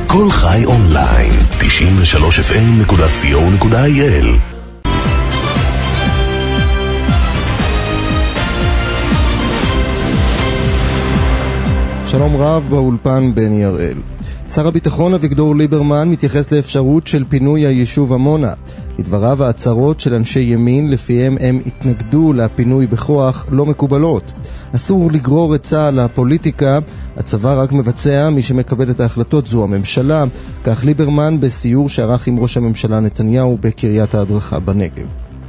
כל חי אונליין, 93fm.co.il. שלום רב, באולפן בני הראל. שר הביטחון אביגדור ליברמן מתייחס לאפשרות של פינוי היישוב עמונה. לדבריו, ההצהרות של אנשי ימין לפיהם הם התנגדו לפינוי בכוח לא מקובלות. אסור לגרור את צה"ל לפוליטיקה, הצבא רק מבצע, מי שמקבל את ההחלטות זו הממשלה, כך ליברמן בסיור שערך עם ראש הממשלה נתניהו בקריית ההדרכה בנגב.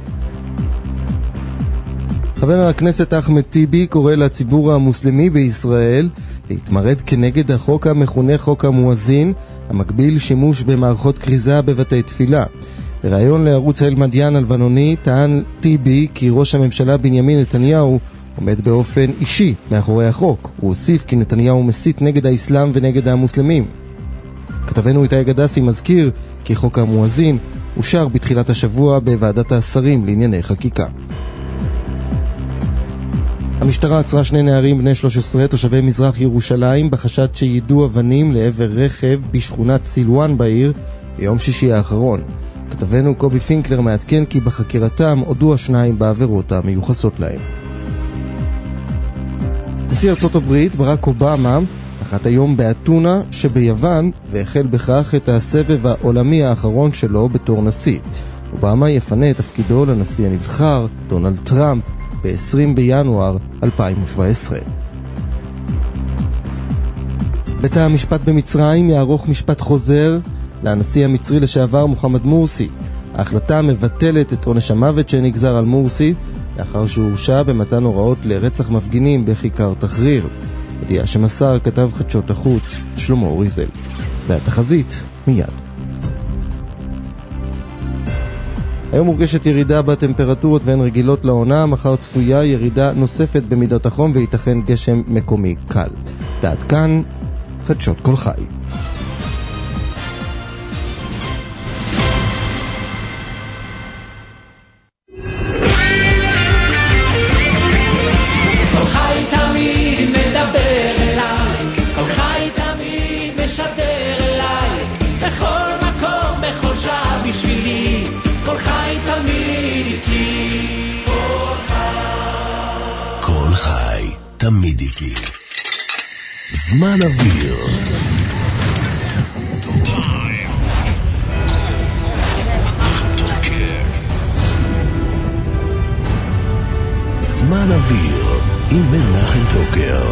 חבר הכנסת אחמד טיבי קורא לציבור המוסלמי בישראל להתמרד כנגד החוק המכונה חוק המואזין, המקביל שימוש במערכות כריזה בבתי תפילה. בראיון לערוץ אל-מדיין הלבנוני טען טיבי כי ראש הממשלה בנימין נתניהו עומד באופן אישי מאחורי החוק. הוא הוסיף כי נתניהו מסית נגד האסלאם ונגד המוסלמים. כתבנו איתי גדסי מזכיר כי חוק המואזין אושר בתחילת השבוע בוועדת השרים לענייני חקיקה. המשטרה עצרה 2 נערים בני 13 תושבי מזרח ירושלים בחשד שידו אבנים לעבר רכב בשכונת סילואן בעיר ביום שישי האחרון. כתבנו קובי פינקלר מעדכן כי בחקירתם הודו השניים בעבירות המיוחסות להם. נשיא ארצות הברית ברק אובמה נחת היום באתונה שביוון והחל בכך את הסבב העולמי האחרון שלו בתור נשיא. אובמה יפנה את תפקידו לנשיא הנבחר דונלד טראמפ ב-20 בינואר 2017. בית המשפט במצרים יערוך משפט חוזר לנשיא המצרי לשעבר מוחמד מורסי. ההחלטה מבטלת את עונש המוות שנגזר על מורסי לאחר שהוא הורשע במתן הוראות לרצח מפגינים בכיכר תחריר. ידיעה שמסר כתב חדשות החוץ שלמה אוריזל. והתחזית מיד. היום מורגשת ירידה בטמפרטורות והן רגילות לעונה, מחר צפויה ירידה נוספת במידת החום וייתכן גשם מקומי קל. ועד כאן חדשות כל חי. כל חי תמיד איתי, כל חי תמיד איתי. זמן אוויר. זמן אוויר עם מנחם טוקר.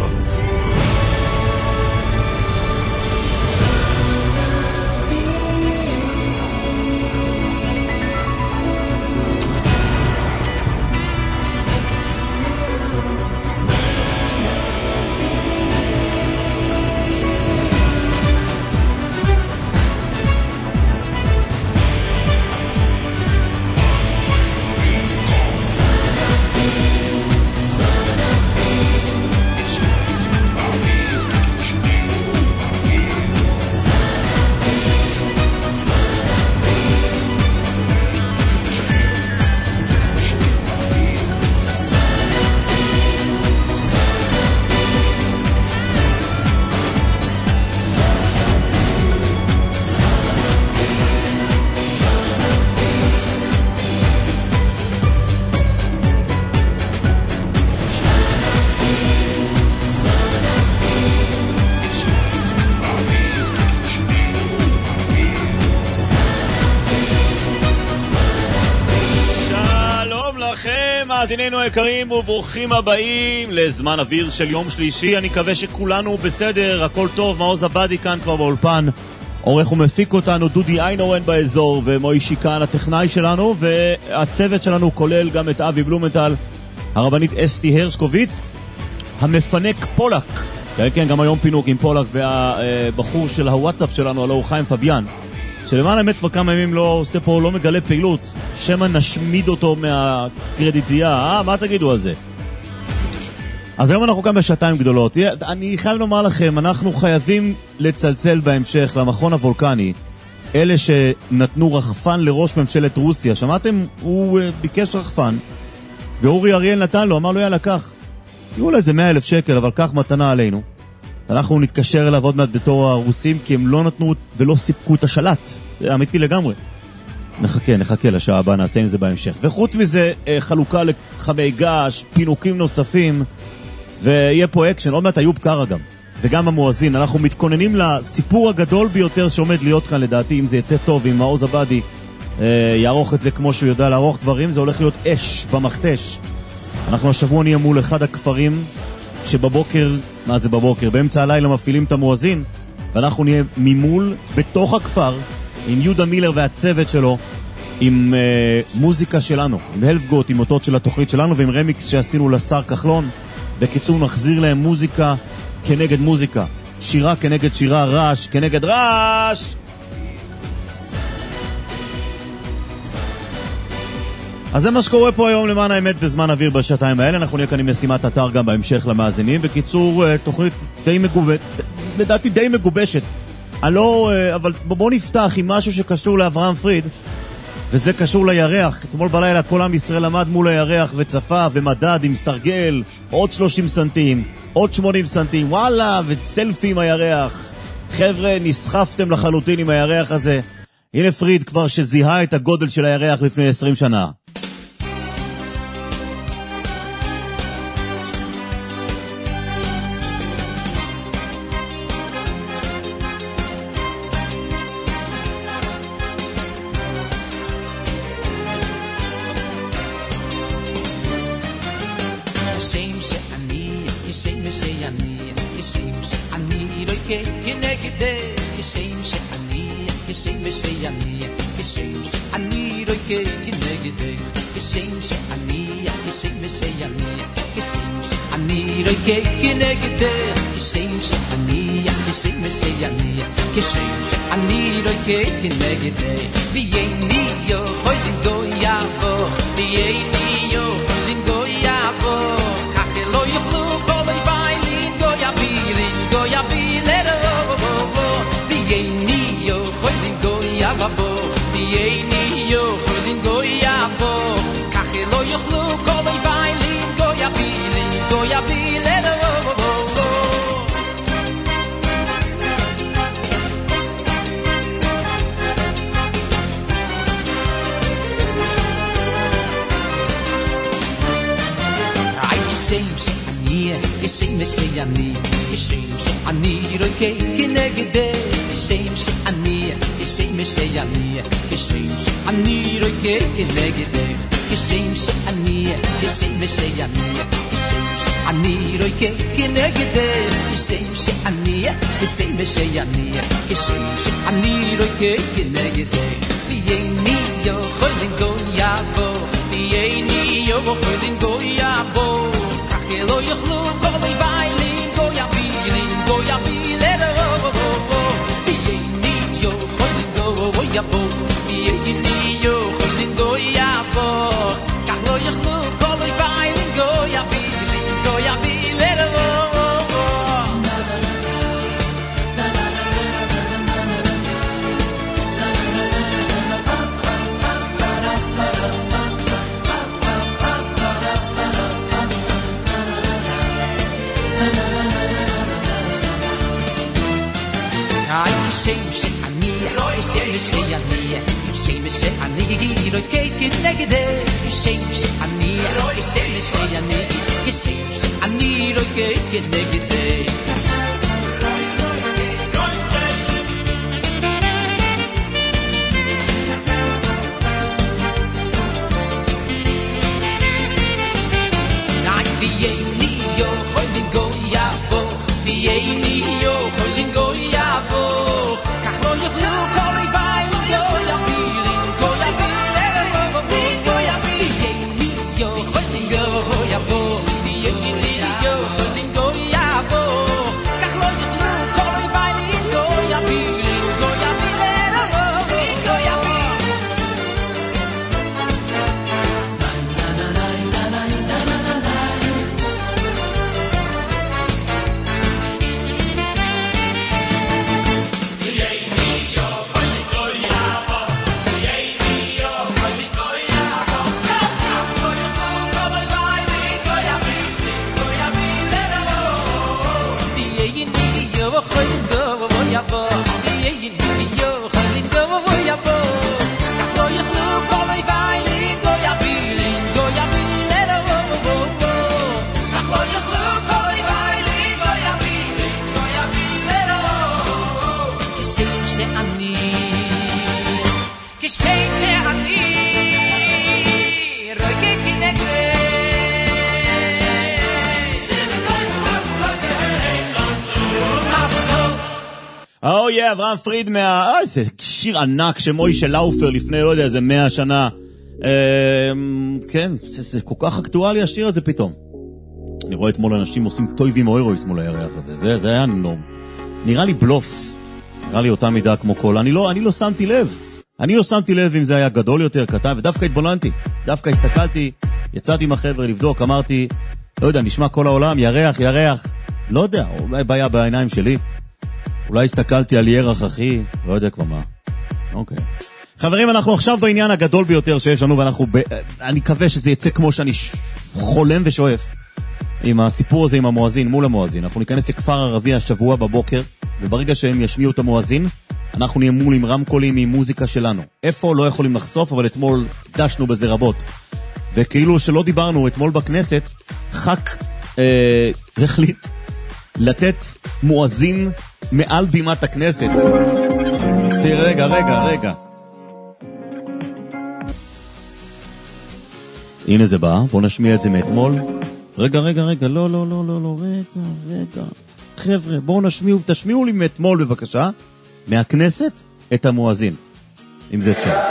מאזיננו היקרים וברוכים הבאים לזמן אוויר של יום שלישי. אני מקווה שכולנו בסדר, הכל טוב. מעוז עבדי כאן כבר באולפן, עורך ומפיק אותנו דודי איינורן באזור, ומוישי כאן הטכנאי שלנו, והצוות שלנו כולל גם את אבי בלומנטל, הרבנית אסתי הרשקוביץ, המפנק פולק, כן, גם היום פינוק עם פולק, והבחור של הוואטסאפ שלנו, הלוא הוא חיים פביאן, שלמען האמת בכמה ימים לא עושה פה, לא מגלה פעילות, שמה נשמיד אותו מהקרדיטייה. מה תגידו על זה? אז היום אנחנו כאן בשעתיים גדולות. אני חייב לומר לכם, אנחנו חייבים לצלצל בהמשך למכון הוולקני, אלה שנתנו רחפן לראש ממשלת רוסיה. שמעתם? הוא ביקש רחפן, ואורי אריאל נתן לו, אמר לו יאללה קח, יהיו לזה 100,000 שקל, אבל קח מתנה עלינו. אנחנו נתקשר אליו עוד מעט בתור הרוסים, כי הם לא נתנו ולא סיפקו את השלט. זה אמיתי לגמרי. נחכה לשעה הבאה, נעשה עם זה בהמשך. וחוץ מזה, חלוקה לחמי גש, פינוקים נוספים, ויהיה פה אקשן, עוד מעט איוב קרא גם, וגם המואזין. אנחנו מתכוננים לסיפור הגדול ביותר שעומד להיות כאן לדעתי, אם זה יצא טוב, אם מעוז עבדי יערוך את זה כמו שהוא יודע לערוך דברים, זה הולך להיות אש במכתש. אנחנו השבוע נהיה מול אחד הכפרים שבבוקר, מה זה בבוקר? באמצע הלילה מפעילים את המואזין, ואנחנו נהיה ממול בתוך הכפר, עם יהודה מילר והצוות שלו, עם מוזיקה שלנו, עם הלפגוט, עם אותות של התוכנית שלנו, ועם רמיקס שעשינו לשר כחלון. בקיצור, נחזיר להם מוזיקה כנגד מוזיקה, שירה כנגד שירה, רעש כנגד רעש. אז זה מה שקורה פה היום למען האמת בזמן אוויר בשעתיים האלה. אנחנו נהיה כאן עם משימת אתר גם בהמשך למאזינים. בקיצור, תוכנית די מגובשת, לדעתי די מגובשת. אבל בואו נפתח עם משהו שקשור לאברהם פריד, וזה קשור לירח. אתמול בלילה כל עם ישראל עמד מול הירח וצפה ומדד עם סרגל, עוד 30 סנטים, עוד 80 סנטים, וואלה, וסלפי עם הירח. חבר'ה, נסחפתם לחלוטין עם הירח הזה. הנה פריד כבר שזיהה את הגודל של הירח לפני 20 שנה. כשם שאני רואה כנגד אברהם פריד זה שיר ענק שמוישה לאופר לפני, לא יודע, איזה 100 שנה. כן, זה כל כך אקטואלי השיר הזה פתאום. אני רואה אתמול אנשים עושים טויבים או אירויס מול הירח הזה. זה היה נראה לי בלוף. נראה לי אותה מידה כמו כל. אני לא שמתי לב. אני לא שמתי לב אם זה היה גדול יותר, קטן, ודווקא התבוננתי. דווקא הסתכלתי, יצאתי עם החבר'ה לבדוק, אמרתי, לא יודע, נשמע כל העולם, ירח. לא יודע, אולי בעיה בעיניים שלי. אולי הסתכלתי על ירח אחי, לא יודע כבר מה. אוקיי. חברים, אנחנו עכשיו בעניין הגדול ביותר שיש לנו, אני מקווה שזה יצא כמו שאני חולם ושואף. עם הסיפור הזה עם המואזין, מול המואזין. אנחנו ניכנס לכפר ערבי השבוע בבוקר, וברגע שהם ישמיעו את המואזין, אנחנו נהיה מול עם רמקולים עם מוזיקה שלנו. איפה לא יכולים לחשוף, אבל אתמול דשנו בזה רבות. וכאילו שלא דיברנו, אתמול בכנסת, חק החליט לתת מואזין מעל בימת הכנסת. רגע. הנה זה בא, בוא נשמיע את זה מאתמול. רגע, לא, רגע. חבר'ה, בואו תשמיעו לי מאתמול בבקשה, מהכנסת, את המואזין. אם זה אפשר.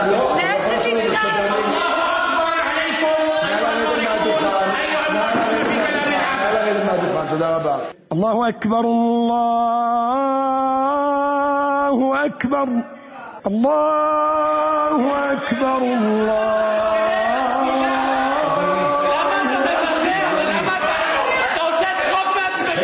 الله أكبر الله أكبر الله أكبر אתה עושה צחוק מעצמך?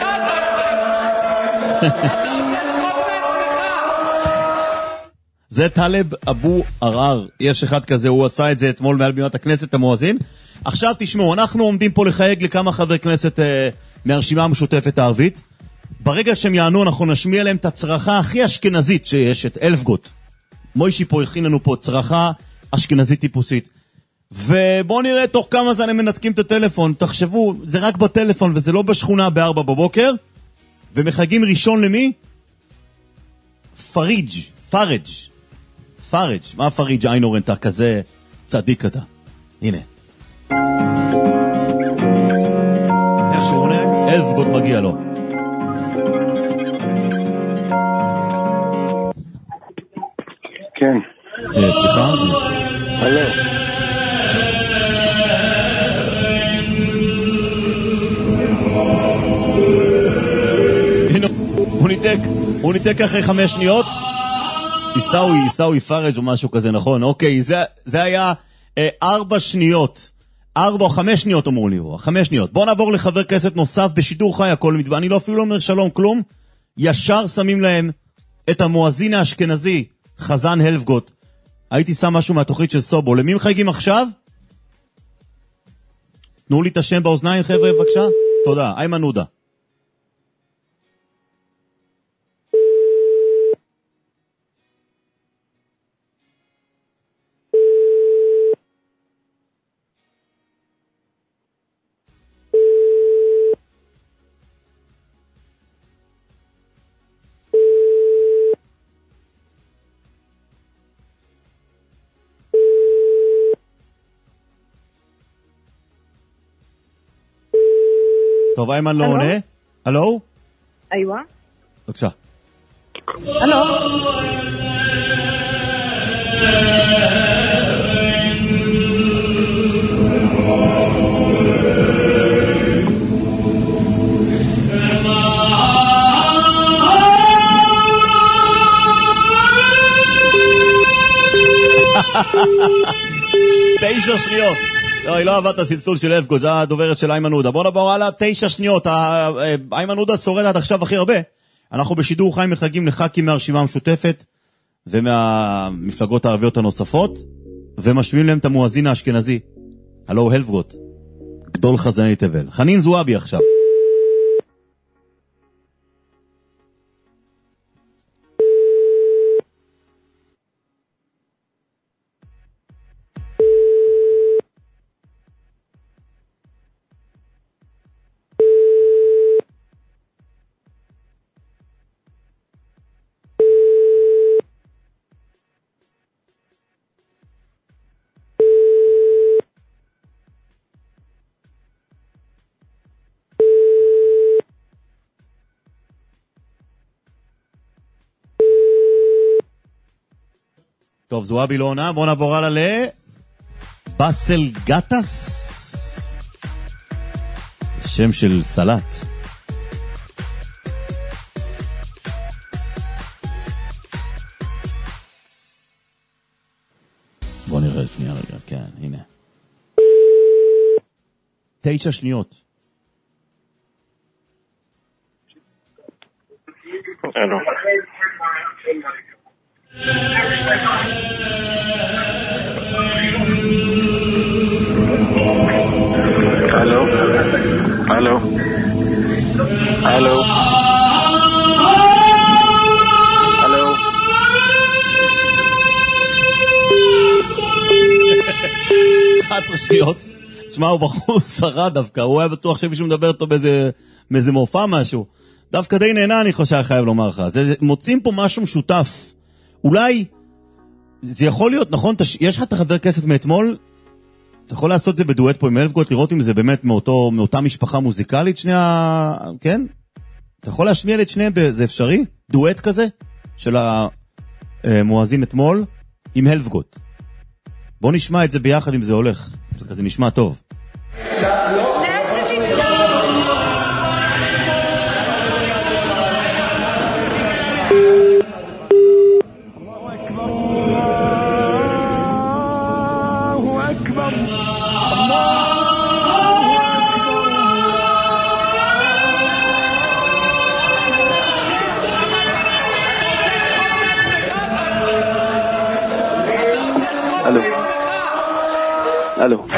זה טלב אבו ערר, יש אחד כזה, הוא עשה את זה אתמול מעל בימת הכנסת, המואזין. עכשיו תשמעו, אנחנו עומדים פה לחייג לכמה חברי כנסת מהרשימה המשותפת הערבית. ברגע שהם יענו, אנחנו נשמיע להם את הצרחה הכי אשכנזית שיש, את אלפגוט. מוישי פה הכין לנו פה צרחה אשכנזית טיפוסית. ובואו נראה תוך כמה זמן הם מנתקים את הטלפון. תחשבו, זה רק בטלפון וזה לא בשכונה ב-4 בבוקר. ומחייגים ראשון למי? פריג'. מה פריג' איינורן, אתה כזה צדיק אתה. הנה. איך שהוא עונה? אלפגוט מגיע לו. כן. סליחה? הלו. הנה, הוא ניתק אחרי 5 שניות. איסאווי פרג' או משהו כזה, נכון? אוקיי, זה היה 4 שניות. 4 או 5 שניות אמרו לי, 5 שניות. בואו נעבור לחבר כנסת נוסף בשידור חי, הכל מתבא. אני לא אפילו לא אומר שלום, כלום. ישר שמים להם את המואזין האשכנזי, חזן הלפגוט. הייתי שם משהו מהתוכנית של סובו. למי מחייגים עכשיו? תנו לי את השם באוזניים, חבר'ה, בבקשה. תודה, איימן עודה. טוב, איימן לא עונה. הלו? איווה. בבקשה. הלו. תשע שניות. לא, היא לא אהבה את הסלסול של אלפגוט, זה הדוברת של איימן עודה. בוא נעבור הלאה, 9 שניות. איימן עודה שורד עד עכשיו הכי הרבה. אנחנו בשידור חי מחייגים לח"כים מהרשימה המשותפת ומהמפלגות הערביות הנוספות, ומשמיעים להם את המואזין האשכנזי. הלו, אלפגוט, גדול חזני תבל. חנין זועבי עכשיו. טוב, זועבי לא עונה, בואו נעבור הלאה באסל גטס. שם של סלט. בואו נראה שנייה רגע, כן, הנה. 9 שניות. אלו. אלו. אלו. אלו. אלו. 11 שניות. שמע, הוא בחור שרד דווקא, הוא היה בטוח שמישהו מדבר אותו באיזה מופע משהו. דווקא די נהנה, אני חייב לומר לך. מוצאים פה משהו משותף. אולי, זה יכול להיות, נכון, יש לך את החבר כנסת מאתמול, אתה יכול לעשות את זה בדואט פה עם אלפגוט, לראות אם זה באמת מאותה משפחה מוזיקלית, כן? אתה יכול להשמיע את שניהם, זה אפשרי? דואט כזה, של המואזין אתמול, עם אלפגוט. בוא נשמע את זה ביחד אם זה הולך. זה כזה נשמע טוב. אלו. אלו.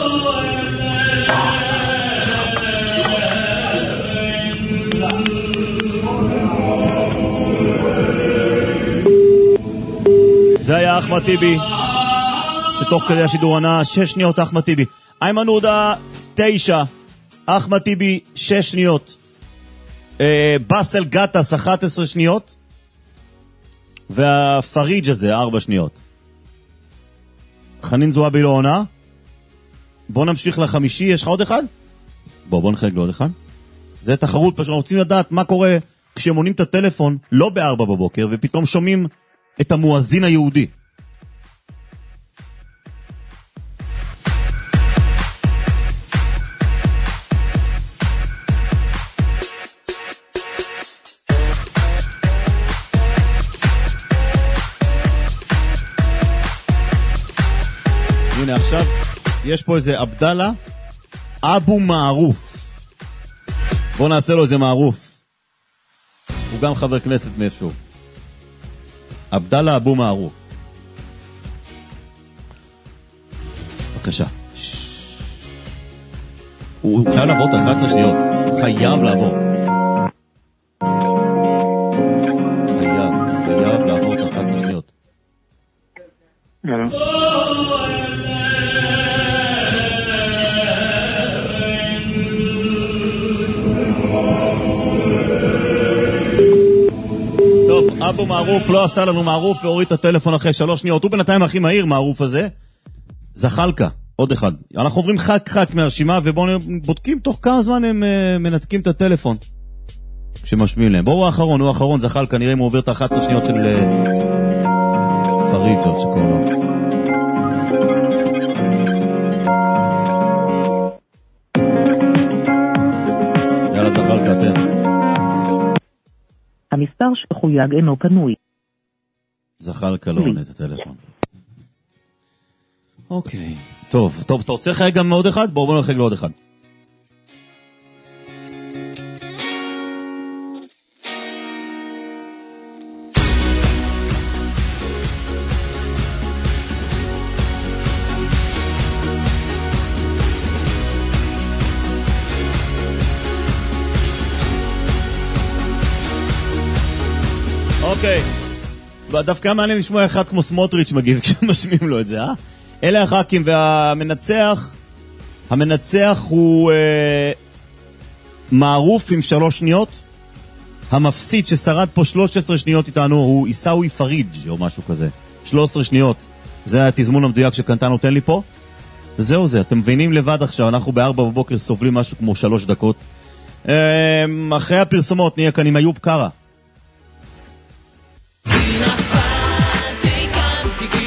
זה היה אחמד טיבי, שתוך כדי השידור ענה 6 שניות אחמד טיבי. איימן עודה 9, אחמד טיבי 6 שניות, באסל גטס 11 שניות, והפריג' הזה 4 שניות. חנין זועבי לא עונה. בוא נמשיך לחמישי, יש לך עוד אחד? בוא נחלק לו עוד אחד. זה תחרות, פשוט רוצים לדעת מה קורה כשמונים את הטלפון לא ב4 בבוקר ופתאום שומעים את המואזין היהודי. הנה עכשיו יש פה איזה עבדאללה אבו מערוף. בוא נעשה לו איזה מערוף. הוא גם חבר כנסת מאיפשהו. עבדאללה אבו מערוף. בבקשה. הוא חייב לעבור את 11 שניות. הוא חייב לעבור. חייב לעבור את 11 שניות. אלו. טוב, אבו מערוף לא עשה לנו מערוף והוריד את הטלפון אחרי 3 שניות. הוא בינתיים הכי מהיר מערוף הזה. זחלקה, עוד אחד. אנחנו עוברים חק מהרשימה ובואו בודקים תוך כמה זמן הם מנתקים את הטלפון כשמשמיעים להם. בואו הוא האחרון, זחלקה, נראה אם הוא עובר את 11 שניות של פריג' שקוראים לו. יאללה זחלקה, אתם. המספר שחויג אינו פנוי. זחלקה לא עונה את הטלפון. אוקיי. טוב, אתה רוצה לך גם עוד אחד? בואו נחג לו עוד אחד. אוקיי, ודווקא מעניין לשמוע אחד כמו סמוטריץ' מגיב כשמשמיעים לו את זה, אלה הח"כים, והמנצח, המנצח הוא מערוף עם 3 שניות, המפסיד ששרד פה 13 שניות איתנו הוא עיסאווי פריג' או משהו כזה, 13 שניות, זה התזמון המדויק שקנטה נותן לי פה, וזהו זה, אתם מבינים לבד עכשיו, אנחנו ב4 בבוקר סובלים משהו כמו 3 דקות, אחרי הפרסומות נהיה כאן עם איוב קרא.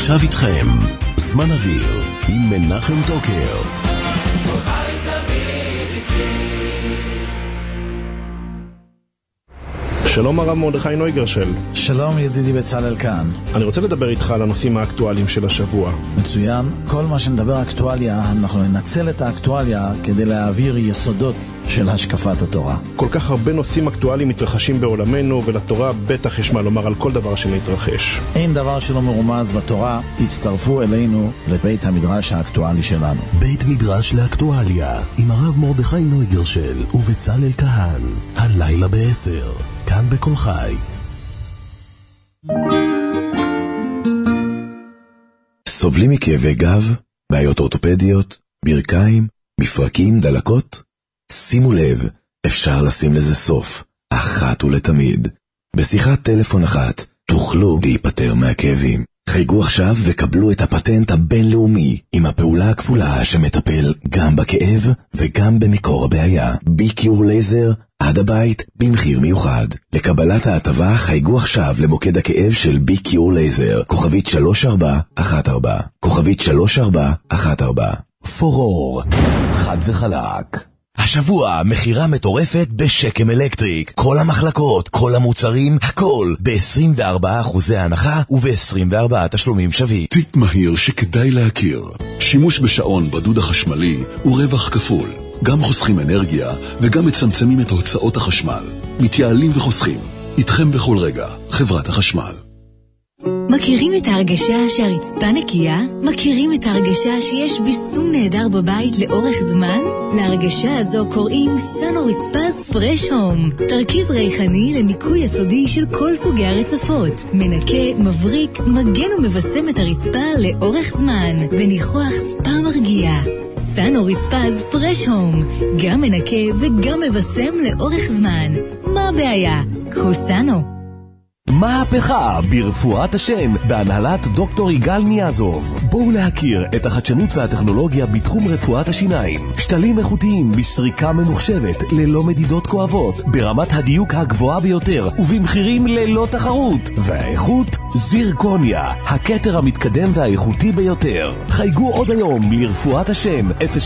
עכשיו איתכם, זמן אוויר, עם מנחם טוקר. שלום הרב מרדכי נויגרשל. שלום ידידי בצלאל כאן. אני רוצה לדבר איתך על הנושאים האקטואליים של השבוע. מצוין. כל מה שנדבר אקטואליה, אנחנו ננצל את האקטואליה כדי להעביר יסודות של השקפת התורה. כל כך הרבה נושאים אקטואליים מתרחשים בעולמנו, ולתורה בטח יש מה לומר על כל דבר שמתרחש. אין דבר שלא מרומז בתורה. הצטרפו אלינו לבית המדרש האקטואלי שלנו. בית מדרש לאקטואליה, עם הרב מרדכי נויגרשל ובצלאל כהן. הלילה ב-10. כאן בכל חי. סובלים מכאבי גב, בעיות אורתופדיות, ברכיים, מפרקים, דלקות? שימו לב, אפשר לשים לזה סוף, אחת ולתמיד. בשיחת טלפון אחת תוכלו להיפטר מהכאבים. חייגו עכשיו וקבלו את הפטנט הבינלאומי עם הפעולה הכפולה שמטפל גם בכאב וגם במקור הבעיה. BQ לייזר עד הבית במחיר מיוחד. לקבלת ההטבה חייגו עכשיו למוקד הכאב של BQ לייזר, כוכבית 3414, כוכבית 3414. פורור, חד וחלק. השבוע מחירה מטורפת בשקם אלקטריק. כל המחלקות, כל המוצרים, הכל ב-24% הנחה וב-24 תשלומים שווים. טיפ מהיר שכדאי להכיר. שימוש בשעון בדוד החשמלי הוא רווח כפול. גם חוסכים אנרגיה וגם מצמצמים את הוצאות החשמל. מתייעלים וחוסכים. איתכם בכל רגע, חברת החשמל. מכירים את ההרגשה שהרצפה נקייה? מכירים את ההרגשה שיש ביסום נהדר בבית לאורך זמן? להרגשה הזו קוראים סנו רצפז פרש הום. תרכיז ריחני לניקוי יסודי של כל סוגי הרצפות. מנקה, מבריק, מגן ומבסם את הרצפה לאורך זמן. וניחוח ספה מרגיע. סנו רצפז פרש הום. גם מנקה וגם מבסם לאורך זמן. מה הבעיה? קחו סנו. מהפכה ברפואת השן בהנהלת דוקטור יגאל ניאזוב. בואו להכיר את החדשנות והטכנולוגיה בתחום רפואת השיניים. שתלים איכותיים בסריקה ממוחשבת ללא מדידות כואבות, ברמת הדיוק הגבוהה ביותר ובמחירים ללא תחרות. והאיכות זירקוניה, הכתר המתקדם והאיכותי ביותר. חייגו עוד היום לרפואת השן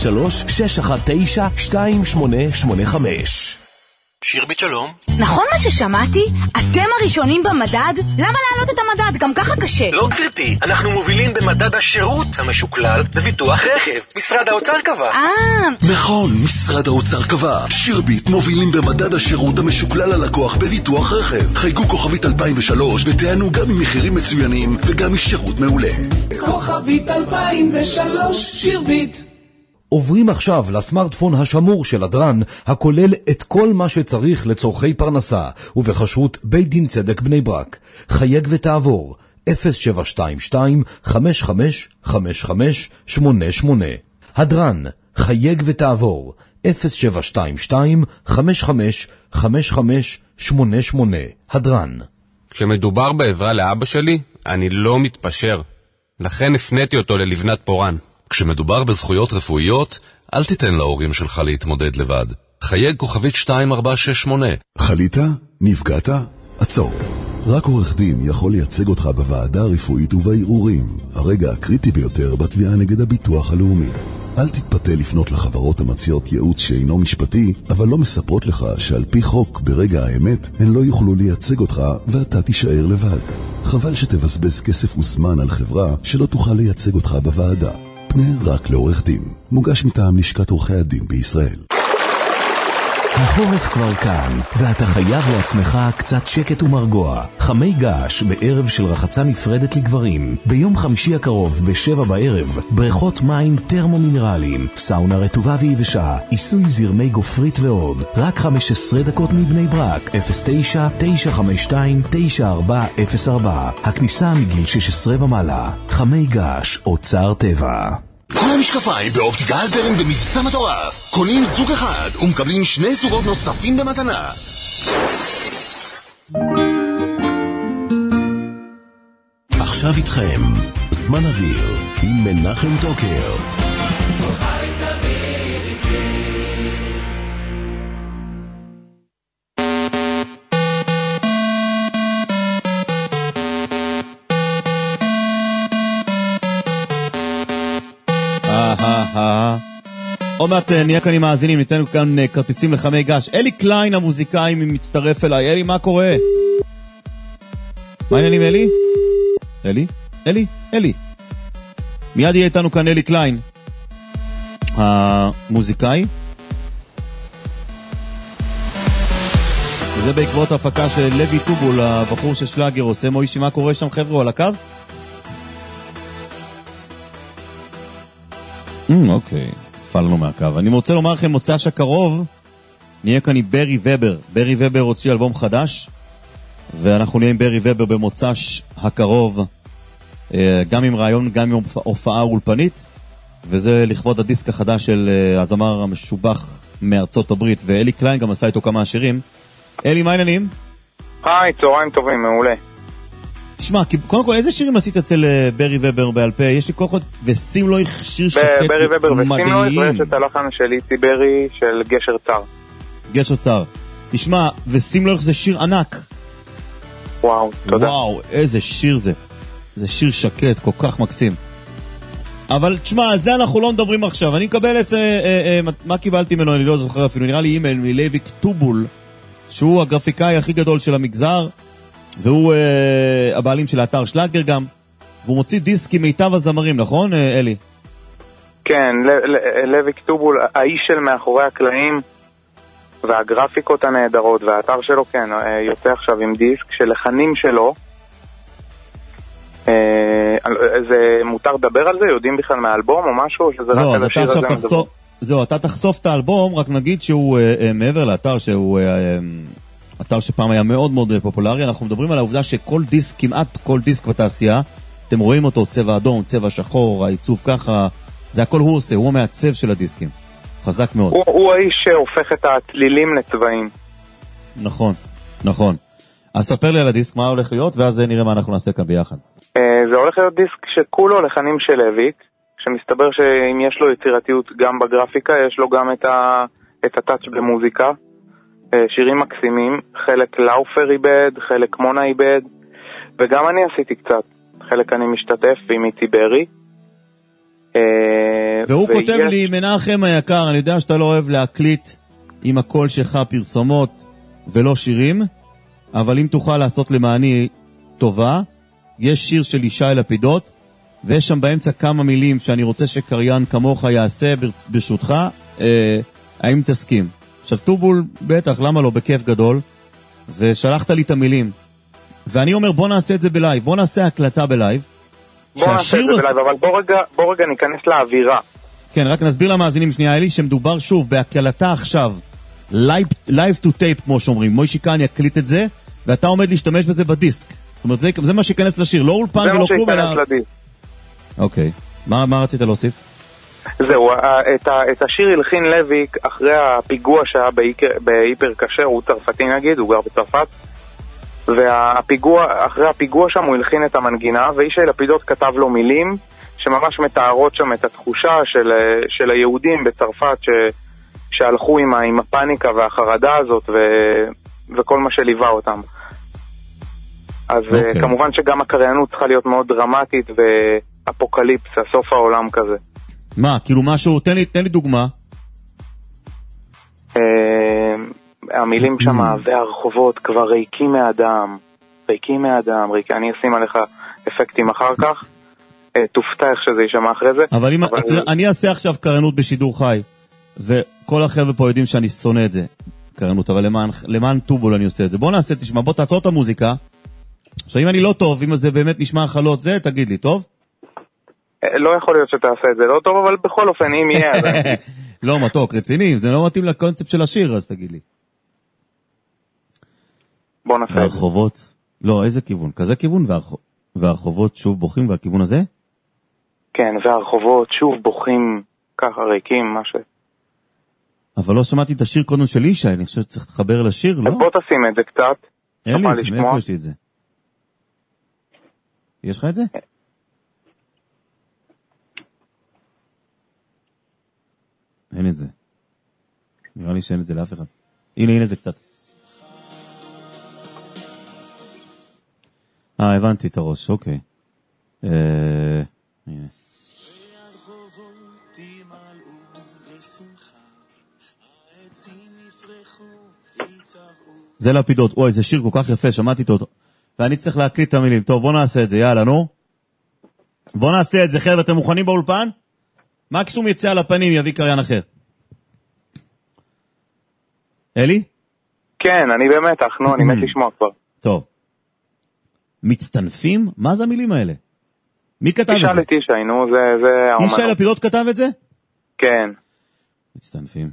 03-619-2885. שירבית שלום. נכון מה ששמעתי? אתם הראשונים במדד? למה להעלות את המדד? גם ככה קשה. לא גברתי, אנחנו מובילים במדד השירות המשוקלל בביטוח רכב. משרד האוצר קבע. נכון, משרד האוצר קבע. שירבית מובילים במדד השירות המשוקלל ללקוח בביטוח רכב. חייגו כוכבית 2003 ותענו גם עם מחירים מצוינים וגם משירות מעולה. כוכבית 2003 שירבית. עוברים עכשיו לסמארטפון השמור של הדרן, הכולל את כל מה שצריך לצורכי פרנסה, ובחשרות בית דין צדק בני ברק. חייג ותעבור 0722-555588. הדרן, חייג ותעבור 0722-555588. הדרן. כשמדובר בעזרה לאבא שלי, אני לא מתפשר. לכן הפניתי אותו ללבנת פורן. כשמדובר בזכויות רפואיות, אל תיתן להורים שלך להתמודד לבד. חייג כוכבית 2468. חלית? נפגעת? עצור. רק עורך דין יכול לייצג אותך בוועדה הרפואית ובערעורים, הרגע הקריטי ביותר בתביעה נגד הביטוח הלאומי. אל תתפתה לפנות לחברות המציעות ייעוץ שאינו משפטי, אבל לא מספרות לך שעל פי חוק ברגע האמת הן לא יוכלו לייצג אותך ואתה תישאר לבד. חבל שתבזבז כסף וזמן על חברה שלא תוכל לייצג אותך בוועדה. פנה רק לעורך דין. מוגש מטעם לשכת עורכי הדין בישראל. החורף כבר כאן, ואתה חייב לעצמך קצת שקט ומרגוע. חמי געש בערב של רחצה נפרדת לגברים. ביום חמישי הקרוב ב7 בערב, בריכות מים טרמומינרליים, סאונה רטובה ויבשה, עיסוי זרמי גופרית ועוד. רק 15 דקות מבני ברק, 09-952-9404. הכניסה מגיל 16 ומעלה. חמי געש, אוצר טבע. כל המשקפיים באופטיקה הלפרין במבצע מטורף. קונים זוג אחד ומקבלים 2 זוגות נוספים במתנה. עכשיו איתכם, זמן אוויר עם מנחם טוקר. עוד מעט נהיה כאן עם מאזינים, ניתן כאן כרטיסים לחמי גש. אלי קליין המוזיקאי מצטרף אליי. אלי, מה קורה? מה העניינים, אלי? אלי. מיד יהיה איתנו כאן אלי קליין המוזיקאי. זה בעקבות ההפקה של לוי טובול, הבחור של שלאגר עושה. מוישי, מה קורה שם, חבר'ה, על הקו? אוקיי, פלנו מהקו. אני רוצה לומר לכם, מוצ"ש הקרוב נהיה כאן עם ברי ובר. ברי ובר הוציא אלבום חדש, ואנחנו נהיה עם ברי ובר במוצ"ש הקרוב, גם עם רעיון, גם עם הופעה אולפנית, וזה לכבוד הדיסק החדש של הזמר המשובח מארצות הברית, ואלי קליין גם עשה איתו כמה שירים. אלי, מה העניינים? היי, צהריים טובים, מעולה. תשמע, קודם כל, איזה שירים עשית אצל ברי ובר בעל פה? יש לי כוחות, ושים לו שיר שקט ברי ובר מדהים. ושים לו יש את הלחן של איתי ברי של גשר צר. גשר צר. תשמע, ושים לו זה שיר ענק. וואו, תודה. וואו, איזה שיר זה. זה שיר שקט, כל כך מקסים. אבל תשמע, על זה אנחנו לא מדברים עכשיו. אני מקבל מה קיבלתי ממנו, אני לא זוכר אפילו. נראה לי אימייל מלוי טובול, שהוא הגרפיקאי הכי גדול של המגזר, והוא הבעלים של האתר שלאגר גם, והוא מוציא דיסק עם מיטב הזמרים, נכון, אלי? כן, לוי טובול, האיש של מאחורי הקלעים, והגרפיקות הנהדרות, והאתר שלו, כן, יוצא עכשיו עם דיסק של לחנים שלו. זה מותר לדבר על זה? יודעים בכלל מהאלבום או משהו? שזה רק על השיר הזה מדבר? זהו, אתה תחשוף את האלבום, רק נגיד שהוא מעבר לאתר, שהוא אתר שפעם היה מאוד מאוד פופולרי. אנחנו מדברים על העובדה שכל דיסק, כמעט כל דיסק בתעשייה, אתם רואים אותו, צבע אדום, צבע שחור, העיצוב ככה, זה הכל הוא עושה, הוא המעצב של הדיסקים. חזק מאוד. הוא האיש שהופך את הצלילים לצבעים. נכון, נכון. אז ספר לי על הדיסק, מה הולך להיות, ואז נראה מה אנחנו נעשה כאן ביחד. זה הולך להיות דיסק שכולו לחנים של לויק, שמסתבר שאם יש לו יצירתיות גם בגרפיקה, יש לו גם את הטאץ' במוזיקה. שירים מקסימים, חלק לאופר איבד, חלק מונה איבד, וגם אני עשיתי קצת. חלק אני משתתף עם איתי ברי. והוא כותב לי, מנחם היקר, אני יודע שאתה לא אוהב להקליט עם הקול שלך פרסומות ולא שירים, אבל אם תוכל לעשות למעני טובה, יש שיר של ישי לפידות, ויש שם באמצע כמה מילים שאני רוצה שקריין כמוך יעשה ברשותך, האם תסכים? עכשיו טובול, בטח, למה לא, בכיף גדול, ושלחת לי את המילים, ואני אומר בוא נעשה את זה בלייב, בוא נעשה הקלטה בלייב, בוא נעשה את זה בלייב, אבל בוא רגע ניכנס לאווירה. כן, רק נסביר למאזינים שנייה אלי, שמדובר שוב בהקלטה עכשיו, live to tape כמו שאומרים, מוישי כאן יקליט את זה, ואתה עומד להשתמש בזה בדיסק. זאת אומרת, זה מה שיכנס לשיר, לא אולפן ולא כלום, אלא... אוקיי, מה רצית להוסיף? זהו, את השיר הלחין לויק אחרי הפיגוע שהיה בהיפר כשר, הוא צרפתי נגיד, הוא גר בצרפת, ואחרי הפיגוע שם הוא הלחין את המנגינה, ואיש לפידות כתב לו מילים שממש מתארות שם את התחושה של היהודים בצרפת שהלכו עם הפאניקה והחרדה הזאת וכל מה שליווה אותם. אז כמובן שגם הקריינות צריכה להיות מאוד דרמטית ואפוקליפסה, סוף העולם כזה. מה, כאילו משהו, תן לי דוגמה. המילים שם, והרחובות כבר ריקים מאדם, אני אשים עליך אפקטים אחר כך, תופתע איך שזה יישמע אחרי זה. אבל אני אעשה עכשיו קריינות בשידור חי, וכל החבר'ה פה יודעים שאני שונא את זה, קריינות, אבל למען טובול אני עושה את זה. בוא נעשה, תשמע, בוא תעצור את המוזיקה, עכשיו אם אני לא טוב, אם זה באמת נשמע חלות זה, תגיד לי, טוב? לא יכול להיות שתעשה את זה לא טוב, אבל בכל אופן, אם יהיה... לא, מתוק, רציני, זה לא מתאים לקונספט של השיר, אז תגיד לי. בוא נעשה את זה. והרחובות, לא, איזה כיוון? כזה כיוון, והרחובות שוב בוכים, והכיוון הזה? כן, והרחובות שוב בוכים, ככה ריקים, מה ש... אבל לא שמעתי את השיר קודם של אישה, אני חושב שצריך להתחבר לשיר, לא? אז בוא תשים את זה קצת. אין לי את זה, מאיפה יש לי את זה? יש לך את זה? אין את זה. נראה לי שאין את זה לאף אחד. הנה זה קצת. הבנתי את הראש, אוקיי. הנה. זה לפידות. אוי, זה שיר כל כך יפה, שמעתי אותו. ואני צריך להקליט את המילים. טוב, בוא נעשה את זה, יאללה, נו. בוא נעשה את זה, חבר'ה, אתם מוכנים באולפן? מקסימום יצא על הפנים, יביא קריין אחר. אלי? כן, אני במתח, נו, אני מת לשמוע כבר. טוב. מצטנפים? מה זה המילים האלה? מי כתב את זה? תשאל את ישי, נו, זה האומן. ישי לפידות כתב את זה? כן. מצטנפים.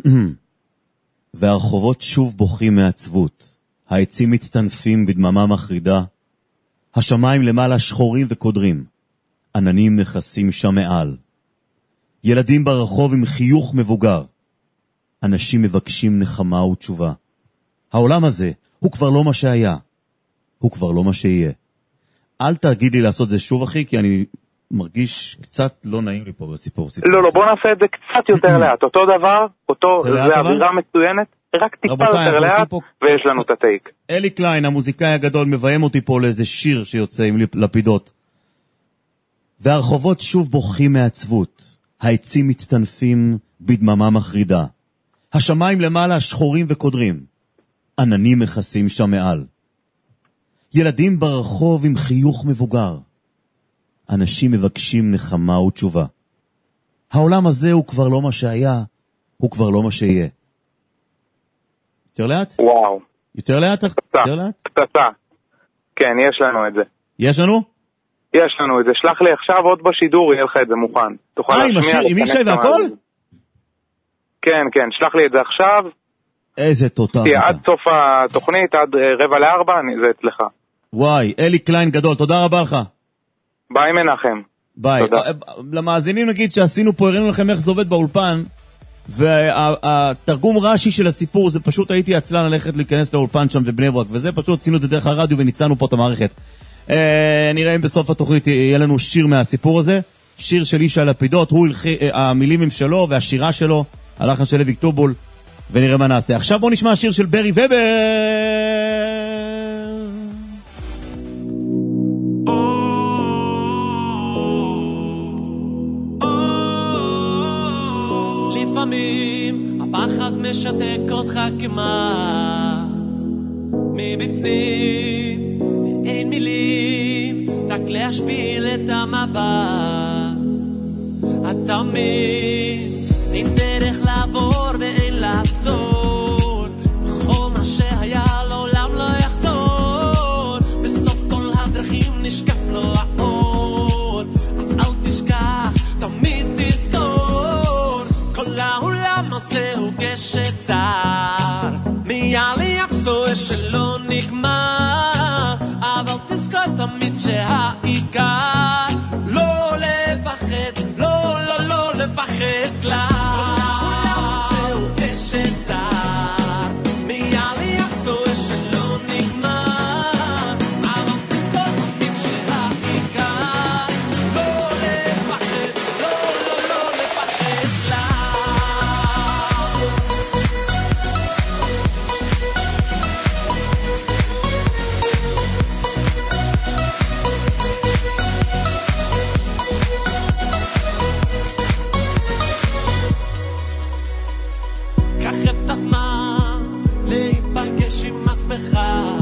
והרחובות שוב בוכים מעצבות. העצים מצטנפים בדממה מחרידה. השמיים למעלה שחורים וקודרים. עננים נכסים שם מעל. ילדים ברחוב עם חיוך מבוגר. אנשים מבקשים נחמה ותשובה. העולם הזה הוא כבר לא מה שהיה. הוא כבר לא מה שיהיה. אל תגיד לי לעשות זה שוב, אחי, כי אני מרגיש קצת לא נעים לי פה בסיפור. לא, בוא נעשה את זה קצת יותר לאט. אותו דבר, זה אווירה מצוינת, רק טיפה יותר לאט, ויש לנו את הטייק. אלי קליין, המוזיקאי הגדול, מביים אותי פה לאיזה שיר שיוצא עם לפידות. והרחובות שוב בוכים מעצבות. העצים מצטנפים בדממה מחרידה. השמיים למעלה שחורים וקודרים. עננים מכסים שם מעל. ילדים ברחוב עם חיוך מבוגר. אנשים מבקשים נחמה ותשובה. העולם הזה הוא כבר לא מה שהיה, הוא כבר לא מה שיהיה. יותר לאט? וואו. יותר לאט? יותר לאט? קטטה. כן, יש לנו את זה. יש לנו? יש לנו את זה. שלח לי עכשיו עוד בשידור, יהיה לך את זה מוכן. תוכל להשמיע. עם ישי והכל? כן, כן, שלח לי את זה עכשיו. איזה תותח. עד סוף התוכנית, עד 3:45, זה אצלך. וואי, אלי קליין גדול, תודה רבה לך. ביי מנחם. ביי. למאזינים נגיד שעשינו פה, הראינו לכם איך זה עובד באולפן, והתרגום רש"י של הסיפור, זה פשוט הייתי עצלן ללכת להיכנס לאולפן שם בבני ברק, וזה פשוט עשינו את זה דרך הרדיו וניצלנו פה את המערכת. נראה אם בסוף התוכנית יהיה לנו שיר מהסיפור הזה, שיר של ישי לפידות, המילים הם שלו והשירה שלו, הלחן של לוי טובול, ונראה מה נעשה. עכשיו בוא נשמע שיר של ברי ובר. לפעמים הפחד משתק אותך כמעט מבפנים, ואין מילים רק להשפיל את המבט. אתה מבין, אין דרך לעבור ואין לעצור, וכל מה שהיה לעולם לא יחזור. בסוף כל הדרכים נשקף לו האור, אז אל תשכח, תמיד תזכור, כל העולם הזה הוא גשת צר, מיאלי יחזור שלא נגמר. אבל תזכור תמיד שהעיקר לא לפחד, לא לא לא לפחד כלל. כל העולם הזה הוא גשת צר, מיאלי יחזור שלא נגמר. אבל תזכור תמיד שהעיקר לא לפחד, לא לא לא לפחד כלל. קח את הזמן להיפגש עם עצמך,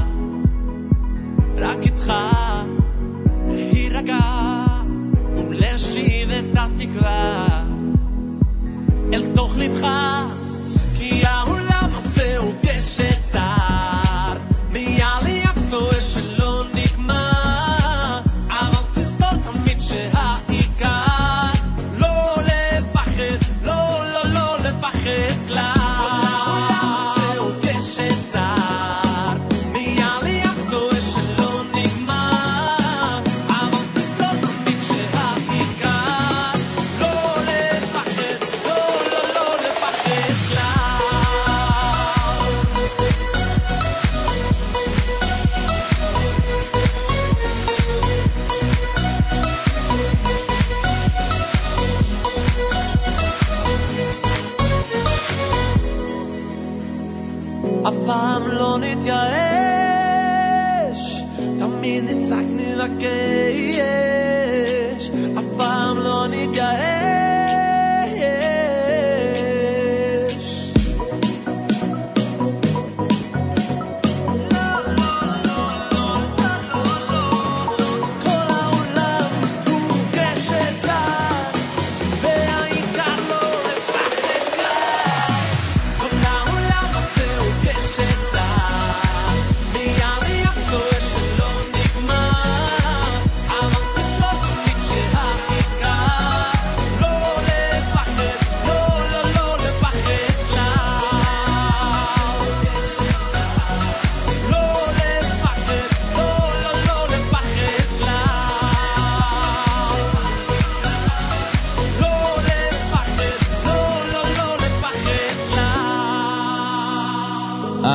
רק איתך להירגע ולהשיב את התקווה אל תוך לבך, כי העולם הזה הוא גשת צר, מיאלי יחזור שלא נגמר. אבל תזכור תמיד שהעיקר לא לפחד, לא לא לא לפחד כלל. אף פעם לא נתייאש, תמיד נצעק נבקש, אף פעם לא נתייאש.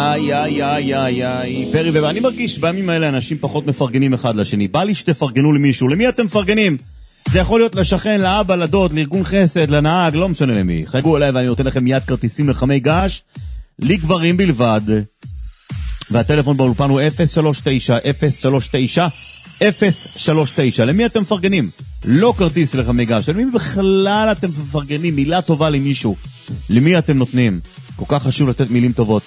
פרי ואני מרגיש בימים האלה אנשים פחות מפרגנים אחד לשני. בא לי שתפרגנו למישהו. למי אתם מפרגנים? זה יכול להיות לשכן, לאבא, לדוד, לארגון חסד, לנהג, לא משנה למי. חייגו אליי ואני נותן לכם מיד כרטיסים לחמי געש לגברים בלבד. והטלפון באולפן הוא 039-039-039. למי אתם מפרגנים? לא כרטיס לחמי געש. למי בכלל אתם מפרגנים? מילה טובה למישהו. למי אתם נותנים? כל כך חשוב לתת מילים טובות.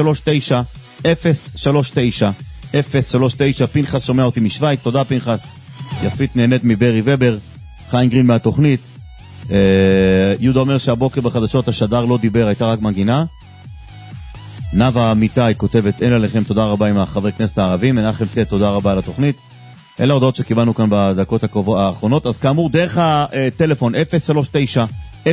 039-039-039. פנחס שומע אותי משוויץ. תודה פנחס. יפית נהנית מברי ובר. חיים גרין מהתוכנית. יהודה אומר שהבוקר בחדשות השדר לא דיבר, הייתה רק מנגינה. נווה אמיתי כותבת, אין עליכם, תודה רבה עם החבר כנסת הערבים. מנחם תה, תודה רבה על התוכנית. אלה הודעות שקיבלנו כאן בדקות האחרונות. אז כאמור, דרך הטלפון 039-039-039,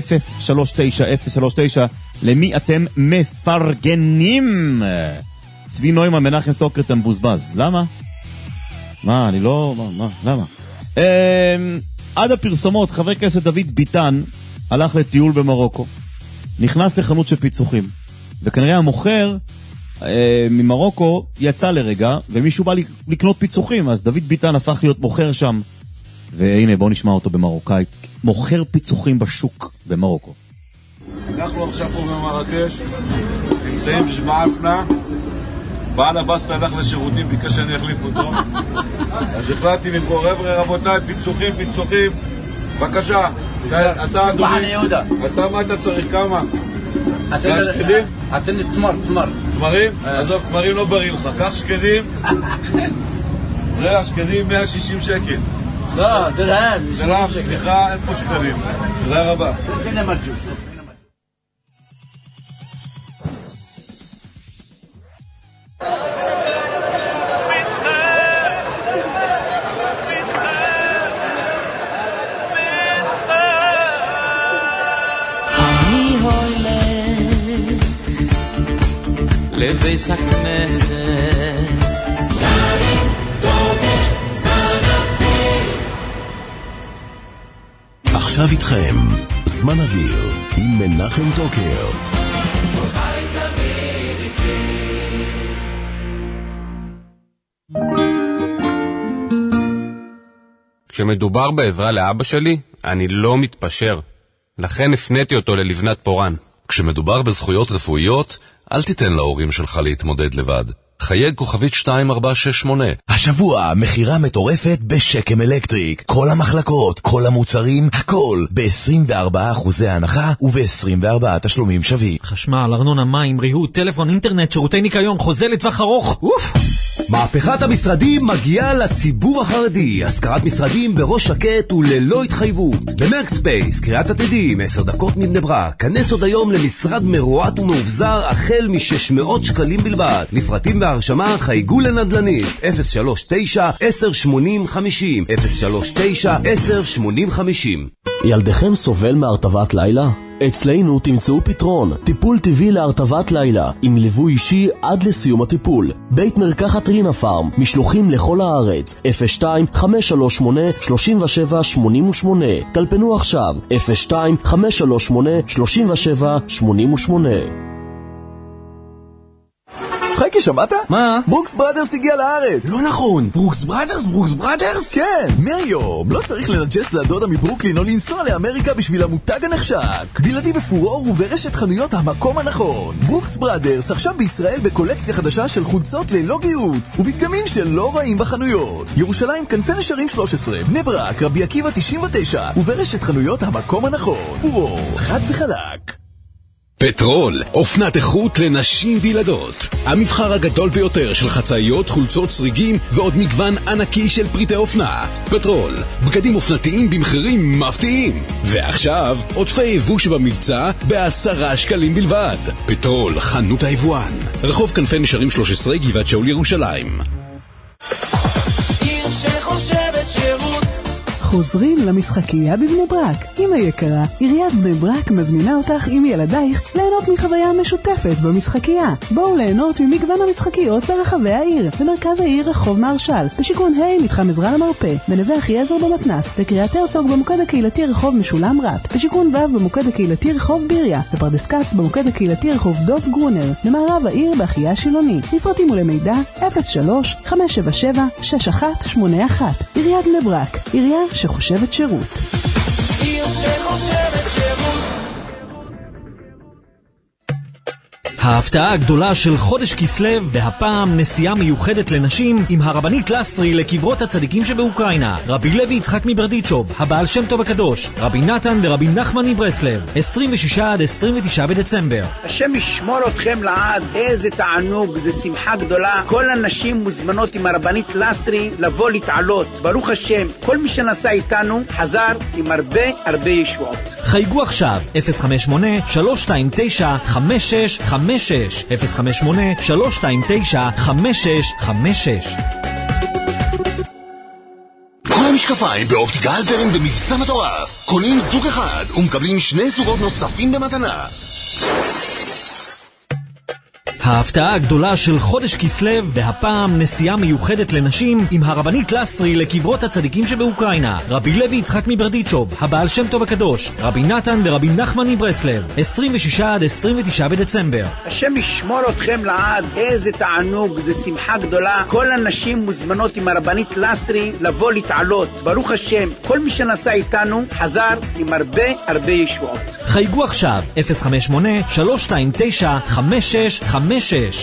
למי אתם מפרגנים? צבי נוימן, מנחם טוקר, אתם בוזבז. למה? מה, אני לא... למה? עד הפרסומות, חבר כנסת דוד ביטן הלך לטיול במרוקו. נכנס לחנות של פיצוחים. וכנראה המוכר ממרוקו יצא לרגע, ומישהו בא לקנות פיצוחים, אז דוד ביטן הפך להיות מוכר שם. והנה, בואו נשמע אותו במרוקאית. מוכר פיצוחים בשוק במרוקו. אנחנו עכשיו פה במרקש, נמצאים בשמעפנה, בעל הבסטה הלך לשירותים, ביקש שאני אחליף אותו. אז החלטתי למכור, רבותיי, פיצוחים, בבקשה. אתה אדוני, אתה מה אתה צריך, כמה? שקדים? אתן תמר. תמרים? עזוב, תמרים לא בריא לך. קח שקדים. זה השקדים 160 שקל. לא, דרהם. סליחה, אין פה שקדים. תודה רבה. לבית הכנסת עכשיו איתכם זמן אוויר עם מנחם טוקר. כשמדובר בעזרה לאבא שלי, אני לא מתפשר. לכן הפניתי אותו ללבנת פורן. כשמדובר בזכויות רפואיות, אל תיתן להורים שלך להתמודד לבד. חייג כוכבית 2468. השבוע מחירה מטורפת בשקם אלקטריק. כל המחלקות, כל המוצרים, הכל ב-24% הנחה וב-24 תשלומים שווים. חשמל, ארנונה, מים, ריהוט, טלפון, אינטרנט, שירותי ניקיון, חוזה לטווח ארוך. אוף! מהפכת המשרדים מגיעה לציבור החרדי. השכרת משרדים בראש שקט וללא התחייבות. במרקספייס, קריאת עתידים, 10 דקות מבני ברק. כנס עוד היום למשרד מרועט ומאובזר החל מ-600 שקלים בלבד. לפרטים והרשמה חייגו לנדלניסט 039-1080-50 039-1080. ילדיכם סובל מהרטבת לילה? אצלנו תמצאו פתרון, טיפול טבעי להרטבת לילה, עם ליווי אישי עד לסיום הטיפול. בית מרקחת רינה פארם, משלוחים לכל הארץ, 02-538-3788. טלפנו עכשיו, 02-538-3788. חייקי, שמעת? מה? ברוקס בראדרס הגיע לארץ. לא נכון, ברוקס בראדרס? כן, מהיום לא צריך לנג'ס לדודה מברוקלין או לנסוע לאמריקה בשביל המותג הנחשק. בלעדי בפורור וברשת חנויות המקום הנכון. ברוקס בראדרס עכשיו בישראל בקולקציה חדשה של חולצות ללא גיוץ ובדגמים שלא רעים בחנויות. ירושלים כנפי נשרים 13, בני ברק, רבי עקיבא 99 וברשת חנויות המקום הנכון. פורור, חד וחלק. פטרול, אופנת איכות לנשים וילדות. המבחר הגדול ביותר של חצאיות, חולצות, סריגים ועוד מגוון ענקי של פריטי אופנה. פטרול, בגדים אופנתיים במחירים מפתיעים. ועכשיו, עודפי יבוא שבמבצע ב10 שקלים בלבד. פטרול, חנות היבואן. רחוב כנפי נשרים 13, גבעת שאול ירושלים. עיר שחושבת שירות חוזרים למשחקייה בבני ברק. אמא יקרה, עיריית בני ברק מזמינה אותך עם ילדייך ליהנות מחוויה משותפת במשחקייה. בואו ליהנות ממגוון המשחקיות ברחבי העיר. במרכז העיר רחוב מרשל, בשיכון ה' מתחם עזרא למרפא, בנווה אחיעזר במתנ"ס, בקריית הרצוג במוקד הקהילתי רחוב משולם רט, בשיכון ו' במוקד הקהילתי רחוב ביריה, בפרדס כץ במוקד הקהילתי רחוב דוב גרונר, במערב העיר באחייה שילוני. לפרטים ולמידע 03-577-6181. עיריית בני ברק, עירייה שחושבת שירות. עיר שחושבת שירות. ההפתעה הגדולה של חודש כסלו, והפעם נסיעה מיוחדת לנשים עם הרבנית לסרי לקברות הצדיקים שבאוקראינה, רבי לוי יצחק מברדיצ'וב, הבעל שם טוב הקדוש, רבי נתן ורבי נחמן מברסלב, 26 עד 29 בדצמבר. השם ישמור אתכם לעד, איזה תענוג, זה שמחה גדולה. כל הנשים מוזמנות עם הרבנית לסרי לבוא להתעלות. ברוך השם, כל מי שנסע איתנו חזר עם הרבה ישועות. חייגו עכשיו 058-329-5656 058-329-5656. כל המשקפיים באופטיקה אלפרין במבצע מטורף. קונים זוג אחד ומקבלים 2 זוגות נוספים במתנה. ההפתעה הגדולה של חודש כסלו, והפעם נסיעה מיוחדת לנשים עם הרבנית לסרי לקברות הצדיקים שבאוקראינה, רבי לוי יצחק מברדיצ'וב, הבעל שם טוב הקדוש, רבי נתן ורבי נחמן מברסלב, 26 עד 29 בדצמבר. השם ישמור אתכם לעד, איזה תענוג, זה שמחה גדולה. כל הנשים מוזמנות עם הרבנית לסרי לבוא להתעלות. ברוך השם, כל מי שנסע איתנו חזר עם הרבה ישועות. חייגו עכשיו 058-329-5656 058-329-5656.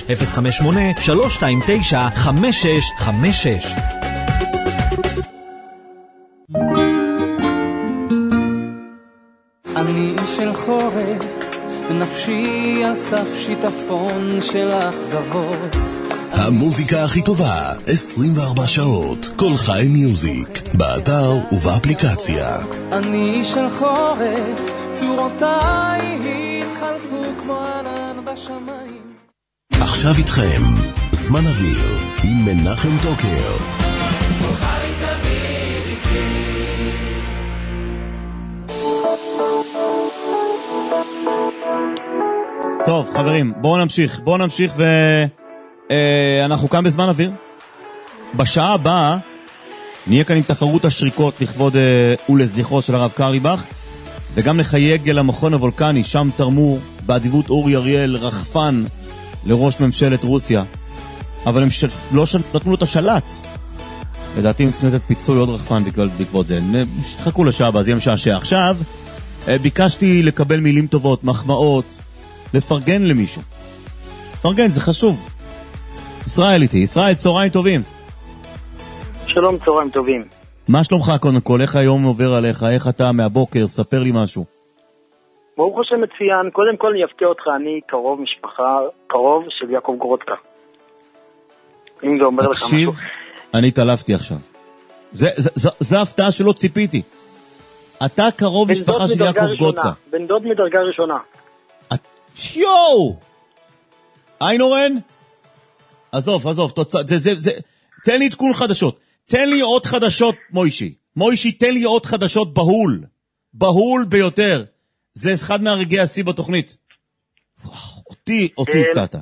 אני של חורף, נפשי על סף שיטפון של אכזבות. המוזיקה הכי טובה, 24 שעות, כל חי מיוזיק, באתר ובאפליקציה. אני של חורף, צורותיי התחלפו כמו ענן בשמיים. עכשיו איתכם, זמן אוויר, עם מנחם טוקר. טוב, חברים, בואו נמשיך אנחנו כאן בזמן אוויר. בשעה הבאה נהיה כאן עם תחרות השריקות לכבוד ולזכרו של הרב קרליבך, וגם נחייג אל המכון הוולקני, שם תרמו באדיבות אורי אריאל רחפן לראש ממשלת רוסיה, אבל הם לא נתנו לו את השלט. לדעתי הם צריכים לתת פיצוי עוד רחפן בעקבות זה. שתחכו לשעה הבאה, זה יהיה משעשע. עכשיו ביקשתי לקבל מילים טובות, מחמאות, לפרגן למישהו. פרגן, זה חשוב. ישראל איתי. ישראל, צהריים טובים. שלום, צהריים טובים. מה שלומך קודם כל? איך היום עובר עליך? איך אתה מהבוקר? ספר לי משהו. ברוך השם מצוין. קודם כל יפתיע אותך, אני קרוב משפחה, קרוב של יעקב גרודקה. אם זה אומר לך משהו. תקשיב, אני התעלפתי עכשיו. זה הפתעה שלא ציפיתי. אתה קרוב משפחה של יעקב גרודקה. בן דוד מדרגה ראשונה. יואו! אין אורן? עזוב, תן לי עדכון חדשות. תן לי עוד חדשות, מוישי, תן לי עוד חדשות בהול ביותר. זה אחד מהרגעי השיא בתוכנית. אותי הפתעת.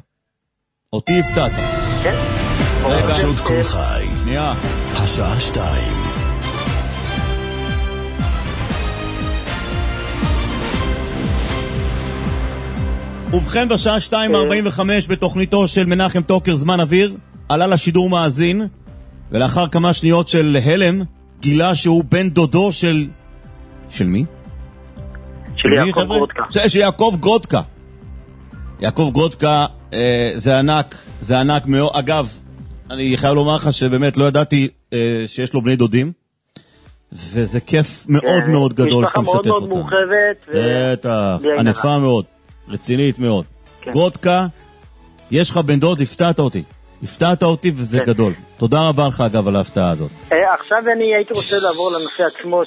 כן? חדשות כל חי. שנייה. השעה 2. ובכן, בשעה 2:45 בתוכניתו של מנחם טוקר זמן אוויר, עלה לשידור מאזין, ולאחר כמה שניות של הלם, גילה שהוא בן דודו של מי? של יעקב גרודקה. של יעקב גרודקה. יעקב גרודקה זה ענק מאוד. אגב, אני חייב לומר לך שבאמת לא ידעתי שיש לו בני דודים, וזה כיף מאוד מאוד גדול שאתה משתף אותם. משפחה מאוד מאוד מורחבת. בטח, ענפה מאוד, רצינית מאוד. גרודקה, יש לך בן דוד, הפתעת אותי וזה גדול. תודה רבה לך אגב על ההפתעה הזאת. עכשיו אני הייתי רוצה לעבור לנושא עצמו.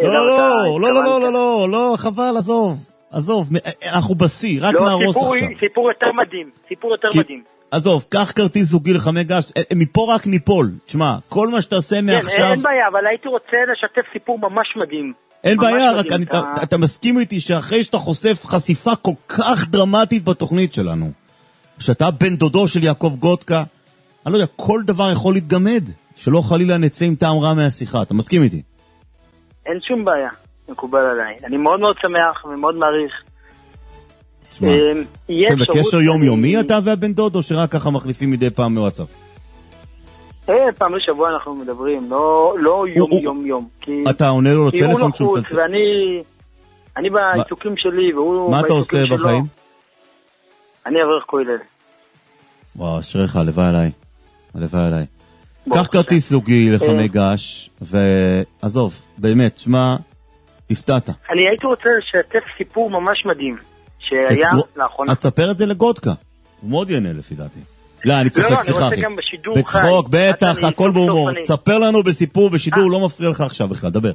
לא, חבל, עזוב, אנחנו בסי, רק נהרוס עכשיו. סיפור יותר מדהים. עזוב, קח כרטיס זוגי לחמי גש, מפה רק ניפול. תשמע, כל מה שתעשה מעכשיו... אין בעיה, אבל הייתי רוצה לשתף סיפור ממש מדהים. אין בעיה, רק אתה מסכים איתי שאחרי שאתה חושף חשיפה כל כך דרמטית בתוכנית שלנו, שאתה בן דודו של יעקב גודקה, אני לא יודע, כל דבר יכול להתגמד, שלא חלילה נצא עם טעם רע מהשיחה. אתה מסכים איתי? אין שום בעיה, מקובל עליי. אני מאוד מאוד שמח ומאוד מעריך. תשמע, אתם בקשר יומיומי אתה והבן דוד, או שרק ככה מחליפים מדי פעם מוואטסאפ? פעם לשבוע אנחנו מדברים, לא יום. אתה עונה לו לטלפון כשהוא תצא? ואני בעיסוקים שלי, והוא מה אתה עושה בחיים? אני אברך כולל. וואו, אשריך, הלוואי עליי. קח כרטיס זוגי לחמי גש, ועזוב, באמת, שמה, הפתעת. אני הייתי רוצה לשתף סיפור ממש מדהים, שהיה לאחרונה. אז תספר את זה לגודקה, הוא מאוד ייהנה לפי דעתי. לא, אני צוחק, סליחה אחי. בצחוק, בטח, הכל בהומור. תספר לנו בסיפור, בשידור, לא מפריע לך עכשיו בכלל, דבר.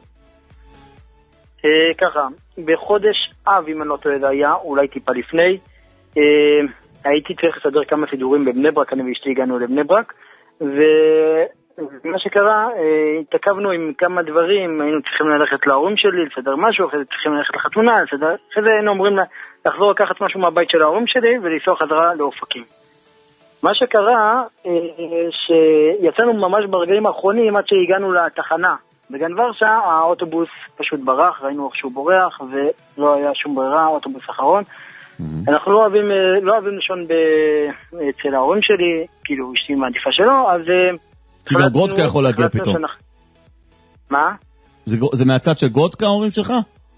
ככה, בחודש אב, אם אני לא טועה, היה, אולי טיפה לפני, הייתי צריך לסדר כמה סידורים בבני ברק, אני ואשתי הגענו לבני ברק, ומה שקרה, התעכבנו עם כמה דברים, היינו צריכים ללכת להורים שלי, לסדר משהו, אחרי זה צריכים ללכת לחתונה, אחרי זה היינו אומרים לחזור לקחת משהו מהבית של ההורים שלי, ולנסוע חזרה לאופקים. מה שקרה, שיצאנו ממש ברגעים האחרונים עד שהגענו לתחנה. בגן ורשה האוטובוס פשוט ברח, ראינו איך שהוא בורח, ולא היה שום ברירה, האוטובוס האחרון. אנחנו לא אוהבים לישון אצל ההורים שלי, כאילו אשתי מעדיפה שלו, אז... כי גם גודקה יכול להגיע פתאום. מה? זה מהצד של גודקה ההורים שלך?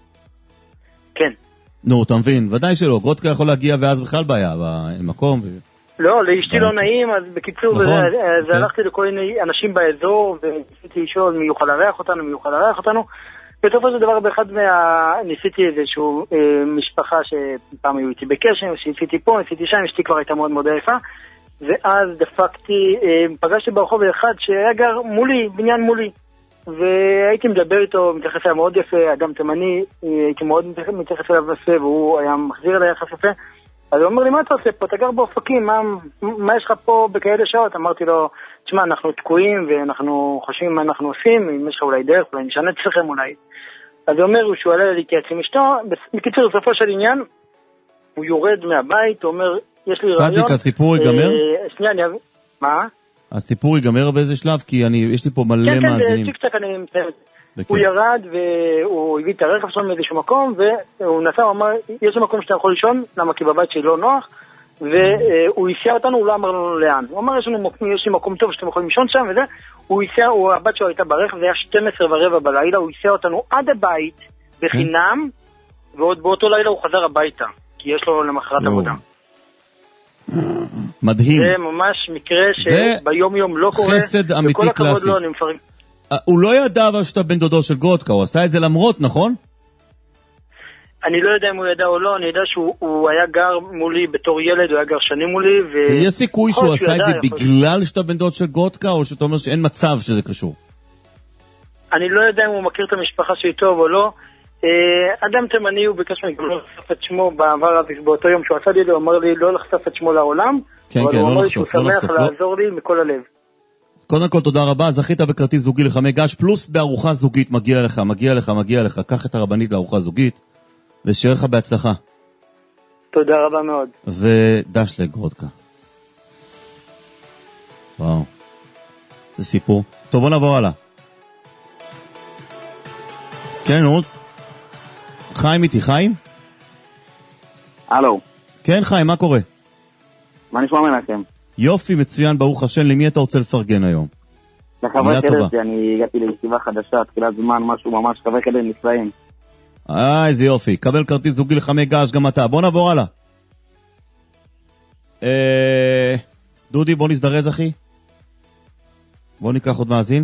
כן. נו, אתה מבין, ודאי שלא, גודקה יכול להגיע ואז בכלל בעיה, במקום... לא, לאשתי לא נעים, אז בקיצור, אז הלכתי לכל מיני אנשים באזור, וניסיתי לשאול מי יוכל לארח אותנו, בסופו של דבר באחד ניסיתי איזשהו משפחה שפעם היו איתי בקשר, שניסיתי פה, ניסיתי שם, אשתי כבר הייתה מאוד מאוד עייפה, ואז דפקתי, פגשתי ברחוב אחד שהיה גר מולי, בניין מולי, והייתי מדבר איתו, מתייחס היה מאוד יפה, אדם תימני, הייתי מאוד מתייחס אליו יפה, והוא היה מחזיר אליי יחס יפה, אז הוא אומר לי, מה אתה עושה פה? אתה גר באופקים, מה יש לך פה בכאלה שעות? אמרתי לו, תשמע, אנחנו תקועים ואנחנו חושבים מה אנחנו עושים, אם יש לך אולי דרך, אולי נשנה אצלכם אולי. אז הוא אומר, שהוא עלה להתייעץ עם אשתו, בקיצור, בסופו של עניין, הוא יורד מהבית, הוא אומר, יש לי רעיון. צדיק, הסיפור ייגמר? שנייה, אני אביא, מה? הסיפור ייגמר באיזה שלב? כי יש לי פה מלא מאזינים. כן, צ'יק צ'ק אני מסיים. הוא ירד והוא הביא את הרכב שלנו מאיזשהו מקום, והוא נסע, הוא אמר, יש מקום שאתה יכול לישון, למה? כי בבית שלי לא נוח, והוא הסיע אותנו, הוא לא אמר לנו לאן. הוא אמר, יש לי מקום טוב שאתם יכולים לישון שם, וזה, הבת שלו הייתה ברכב, זה היה 12:15 בלילה, הוא הסיע אותנו עד הבית בחינם, ועוד באותו לילה הוא חזר הביתה, כי יש לו למחרת עבודה. מדהים. זה ממש מקרה שביום יום לא קורה, חסד אמיתי קלאסי. הוא לא ידע אבל שאתה בן דודו של גודקה, הוא עשה את זה למרות, נכון? אני לא יודע אם הוא ידע או לא, אני יודע שהוא היה גר מולי בתור ילד, הוא היה גר שנים מולי, יש סיכוי שהוא עשה את זה בגלל שאתה בן דוד של גודקה, או שאתה אומר שאין מצב שזה קשור? אני לא יודע אם הוא מכיר את המשפחה שהיא טוב או לא. אדם תימני, הוא ביקש ממני גם לא לחשוף את שמו בעבר, באותו יום שהוא עשה לי, הוא אמר לי לא לחשוף את שמו לעולם, כן, אבל כן, הוא לא אמר לי לחשוף, שהוא שמח לעזור לי מכל הלב. קודם כל תודה רבה, זכית בכרטיס זוגי לחמי גש, פלוס בארוחה זוגית, מגיע לך, קח את הרבנית לארוחה זוגית, ושיהיה לך בהצלחה. תודה רבה מאוד. ודש לגרודקה. וואו. זה סיפור. טוב, בוא נעבור הלאה. כן, רות. חיים איתי, חיים? הלו. כן, חיים, מה קורה? מה נשמע מנחם? יופי, מצוין, ברוך השם. למי אתה רוצה לפרגן היום? לחברי כדד, אני הגעתי לישיבה חדשה, תחילת זמן, משהו ממש, חברי כדד נפלאים. איזה יופי, קבל כרטיס זוגי לחמי גש גם אתה. בוא נעבור הלאה. דודי, בוא נזדרז אחי. בוא ניקח עוד מאזין.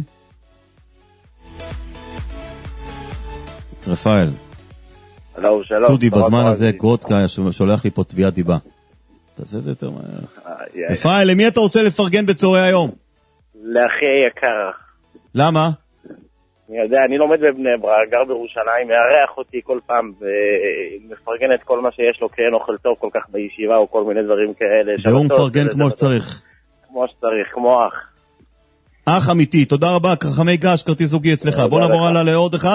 רפאל. שלום. דודי, בזמן הזה גרודקה שולח לי פה תביעת דיבה. תעשה את זה יותר מהר. רפאל, למי אתה רוצה לפרגן בצהרי היום? לאחי היקר. למה? אני יודע, אני לומד בבני ברק, גר בירושלים, מארח אותי כל פעם ומפרגן את כל מה שיש לו, כי אין אוכל טוב כל כך בישיבה או כל מיני דברים כאלה. והוא מפרגן כמו שצריך. כמו שצריך, כמו אח. אח אמיתי, תודה רבה, חמי גש, כרטיס זוגי אצלך. בוא נעבור הלאה לעוד אחד.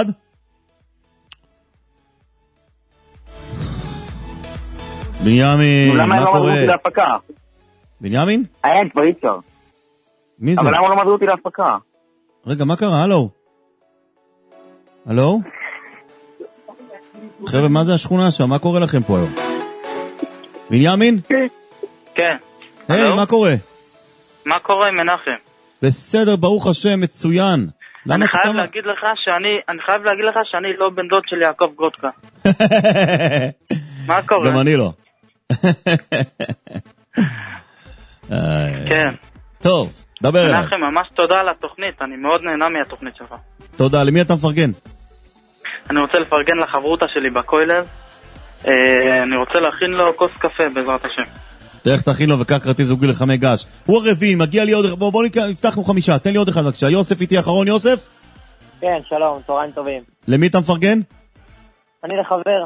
בנימין, מה קורה? בנימין? אין, כבר אי-אפשר. מי זה? אבל למה לא מדעו אותי להפקה? רגע, מה קרה? הלו? הלו? חבר'ה, מה זה השכונה שם? מה קורה לכם פה היום? בנימין? כן. היי, מה קורה? מה קורה, מנחם? בסדר, ברוך השם, מצוין. אני חייב להגיד לך שאני לא בן דוד של יעקב גרודקה. מה קורה? גם אני לא. כן. טוב, דבר אליי. מנחם, ממש תודה על התוכנית, אני מאוד נהנה מהתוכנית שלך. תודה, למי אתה מפרגן? אני רוצה לפרגן לחברותה שלי בקוילר. אני רוצה להכין לו כוס קפה בעזרת השם. תלך תכין לו וכך כרטיס זוגי לחמי גש. הוא הרביעי, מגיע לי עוד אחד. בוא נפתחנו 5, תן לי עוד אחד בבקשה. יוסף איתי אחרון, יוסף? כן, שלום, צהריים טובים. למי אתה מפרגן? אני לחבר.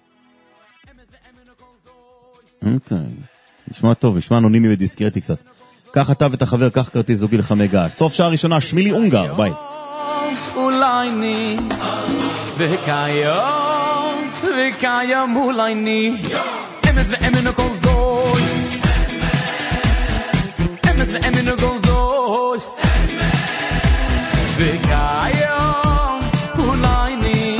אוקיי, נשמע טוב, נשמע אנונימי ודיסקרטי קצת. קח אתה ואת החבר, קח כרטיס זוגי לחמי גש. סוף שעה ראשונה, שמילי אונגר, ביי. אולי ני וקיים וקיים אולי ני אמס ואמן הכל זויס אמס ואמן הכל זויס וקיים אולי ני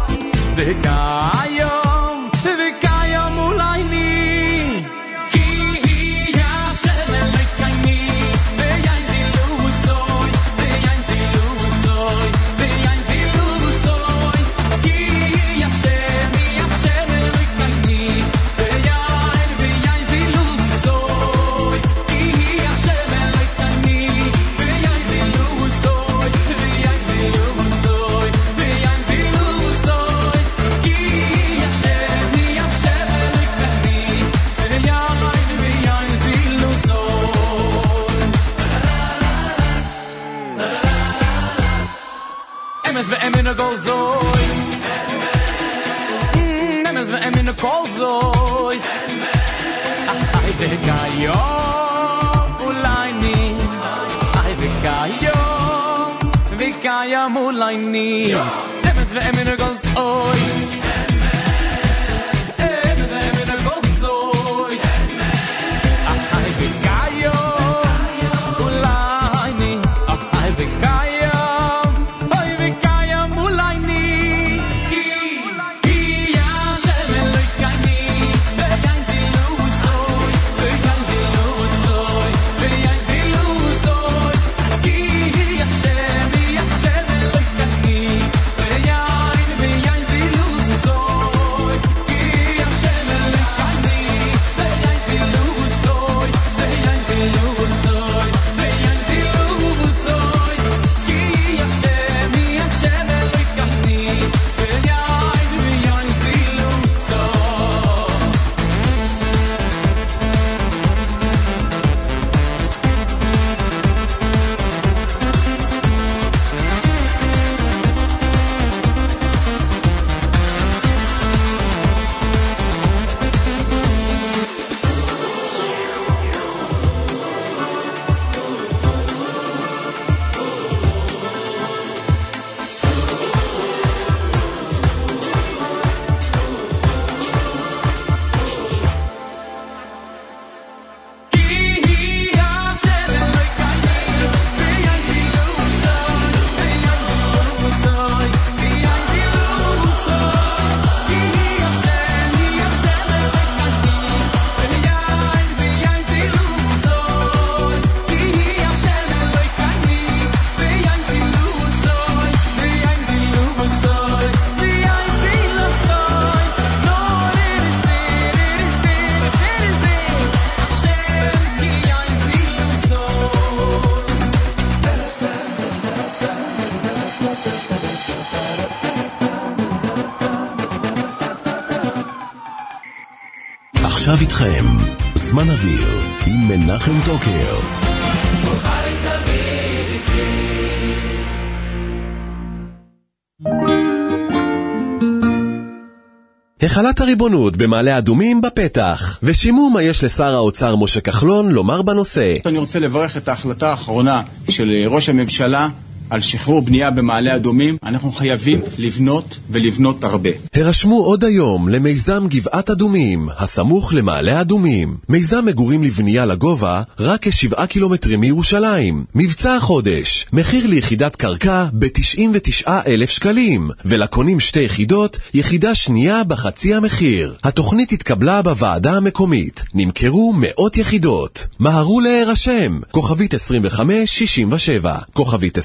וקיים וקיים אולי ני כי היא השם אלוקייני ויין זילו סוי ויין זילו סוי ויין זילו סוי כי היא השם אלוקייני ויין ויין זילו סוי כי היא השם אלוקייני ויין זילו סוי ויין זילו סוי ויין זילו סוי כי היא השם אלוקייני ויין ויין זילו סוי אמס ואמן הכל זויס אמס ואמן הכל זויס איי וקיים אולי ני איי וקיים וקיים אולי ני אמס ואמן הכל זויס אמס ואמן הכל זויס איי וקיים אולי ני איי וקיים אולי ני כי השם אלוקייני ויין זילו סוי ויין זילו סוי ויין זילו סוי כי השם אלוקייני ויין ויין זילו סוי כי השם אלוקייני ויין זילו סוי ויין זילו סוי ויין זילו סוי כי השם אלוקייני ויין ויין זילו סוי עכשיו איתכם, זמן אוויר עם מנחם טוקר. החלת הריבונות במעלה אדומים בפתח, ושימו מה יש לשר האוצר משה כחלון לומר בנושא. אני רוצה לברך את ההחלטה האחרונה של ראש הממשלה על שחרור בנייה במעלה אדומים. אנחנו חייבים לבנות ולבנות הרבה. הרשמו עוד היום למיזם גבעת אדומים, הסמוך למעלה אדומים. מיזם מגורים לבנייה לגובה, רק כ7 קילומטרים מירושלים. מבצע החודש, מחיר ליחידת קרקע ב-99,000 שקלים, ולקונים 2 יחידות, יחידה שנייה בחצי המחיר. התוכנית התקבלה בוועדה המקומית. נמכרו 100 יחידות. מהרו להירשם, כוכבית 2567, כוכבית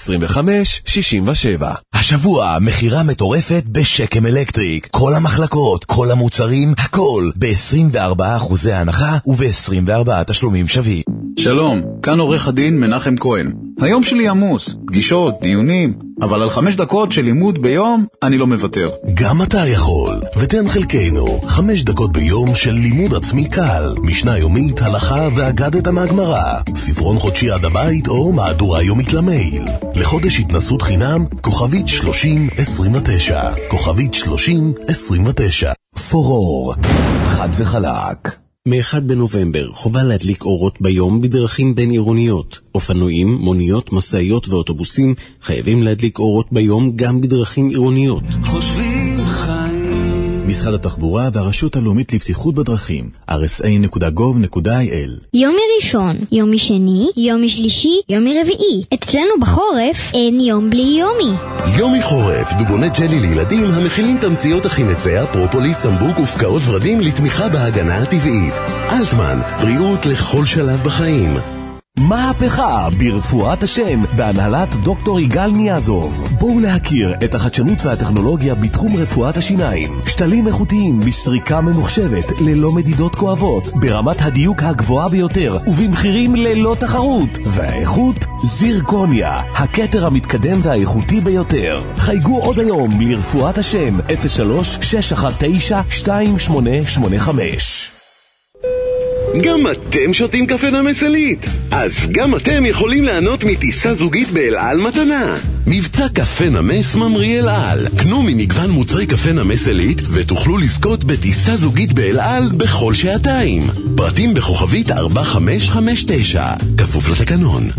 2567. השבוע מחירה מטורפת בשקם אלקטריק. כל המחלקות, כל המוצרים, הכל ב-24% הנחה וב-24 תשלומים שווים. שלום, כאן עורך הדין מנחם כהן. היום שלי עמוס, פגישות, דיונים, אבל על 5 דקות של לימוד ביום אני לא מוותר. גם אתה יכול, ותן חלקנו 5 דקות ביום של לימוד עצמי קל, משנה יומית, הלכה ואגדת מהגמרא, ספרון חודשי עד הבית או מהדורה יומית למייל. לחודש התנסות חינם, כוכבית 3029, כוכבית 3029. פורור, חד וחלק. מ-1 בנובמבר חובה להדליק אורות ביום בדרכים בין עירוניות. אופנועים, מוניות, מסעיות ואוטובוסים חייבים להדליק אורות ביום גם בדרכים עירוניות. חושבים חיים. משרד התחבורה והרשות הלאומית לבטיחות בדרכים, rsa.gov.il. יומי ראשון, יומי שני, יומי שלישי, יומי רביעי. אצלנו בחורף אין יום בלי יומי. יומי חורף, דובוני ג'לי לילדים המכילים תמציות החינציה, פרופוליס, סמבוק ופקעות ורדים לתמיכה בהגנה הטבעית. אלטמן, בריאות לכל שלב בחיים. מהפכה ברפואת השן בהנהלת דוקטור יגאל ניאזוב. בואו להכיר את החדשנות והטכנולוגיה בתחום רפואת השיניים. שתלים איכותיים בסריקה ממוחשבת ללא מדידות כואבות, ברמת הדיוק הגבוהה ביותר ובמחירים ללא תחרות. והאיכות זירקוניה, הכתר המתקדם והאיכותי ביותר. חייגו עוד היום לרפואת השן 03-619-2885. גם אתם שותים קפה נמס עילית? אז גם אתם יכולים ליהנות מטיסה זוגית באל על מתנה. מבצע קפה נמס ממריא אל על. קנו ממגוון מוצרי קפה נמס עילית ותוכלו לזכות בטיסה זוגית באל על בכל שעתיים. פרטים בכוכבית 4559, כפוף לתקנון.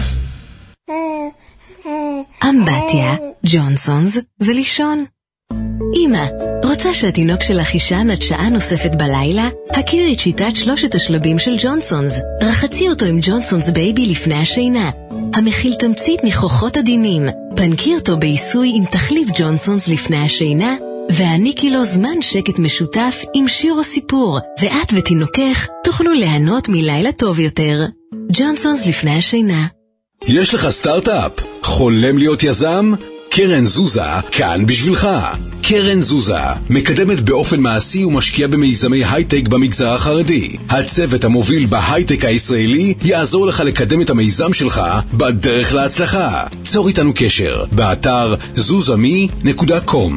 אמבטיה, ג'ונסונס ולישון. אמא, רוצה שהתינוק שלך יישן עד שעה נוספת בלילה? הכירי את שיטת 3 השלבים של ג'ונסונס. רחצי אותו עם ג'ונסונס בייבי לפני השינה, המכיל תמצית ניחוחות עדינים. פנקי אותו בעיסוי עם תחליף ג'ונסונס לפני השינה, והעניקי לו זמן שקט משותף עם שיר או סיפור, ואת ותינוקך תוכלו ליהנות מלילה טוב יותר. ג'ונסונס לפני השינה. יש לך סטארט-אפ? חולם להיות יזם? קרן זוזה כאן בשבילך. קרן זוזה מקדמת באופן מעשי ומשקיעה במיזמי הייטק במגזר החרדי. הצוות המוביל בהייטק הישראלי יעזור לך לקדם את המיזם שלך בדרך להצלחה. צור איתנו קשר באתר zuzame.com,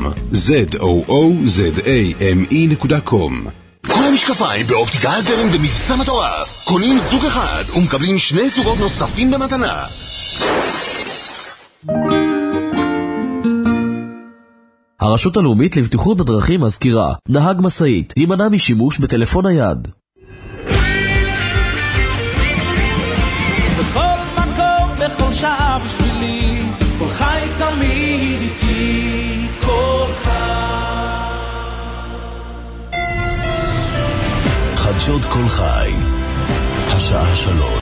zoozame.com. כל המשקפיים באופטיקה הלפרין במבצע מטורף. קונים זוג אחד ומקבלים 2 זוגות נוספים במתנה. הרשות הלאומית לבטיחות בדרכים מזכירה, נהג משאית, הימנע משימוש בטלפון נייד. בכל מקום, בכל שעה בשבילי, כל חי תמיד איתי, כל חי. חדשות כל חי, השעה 3.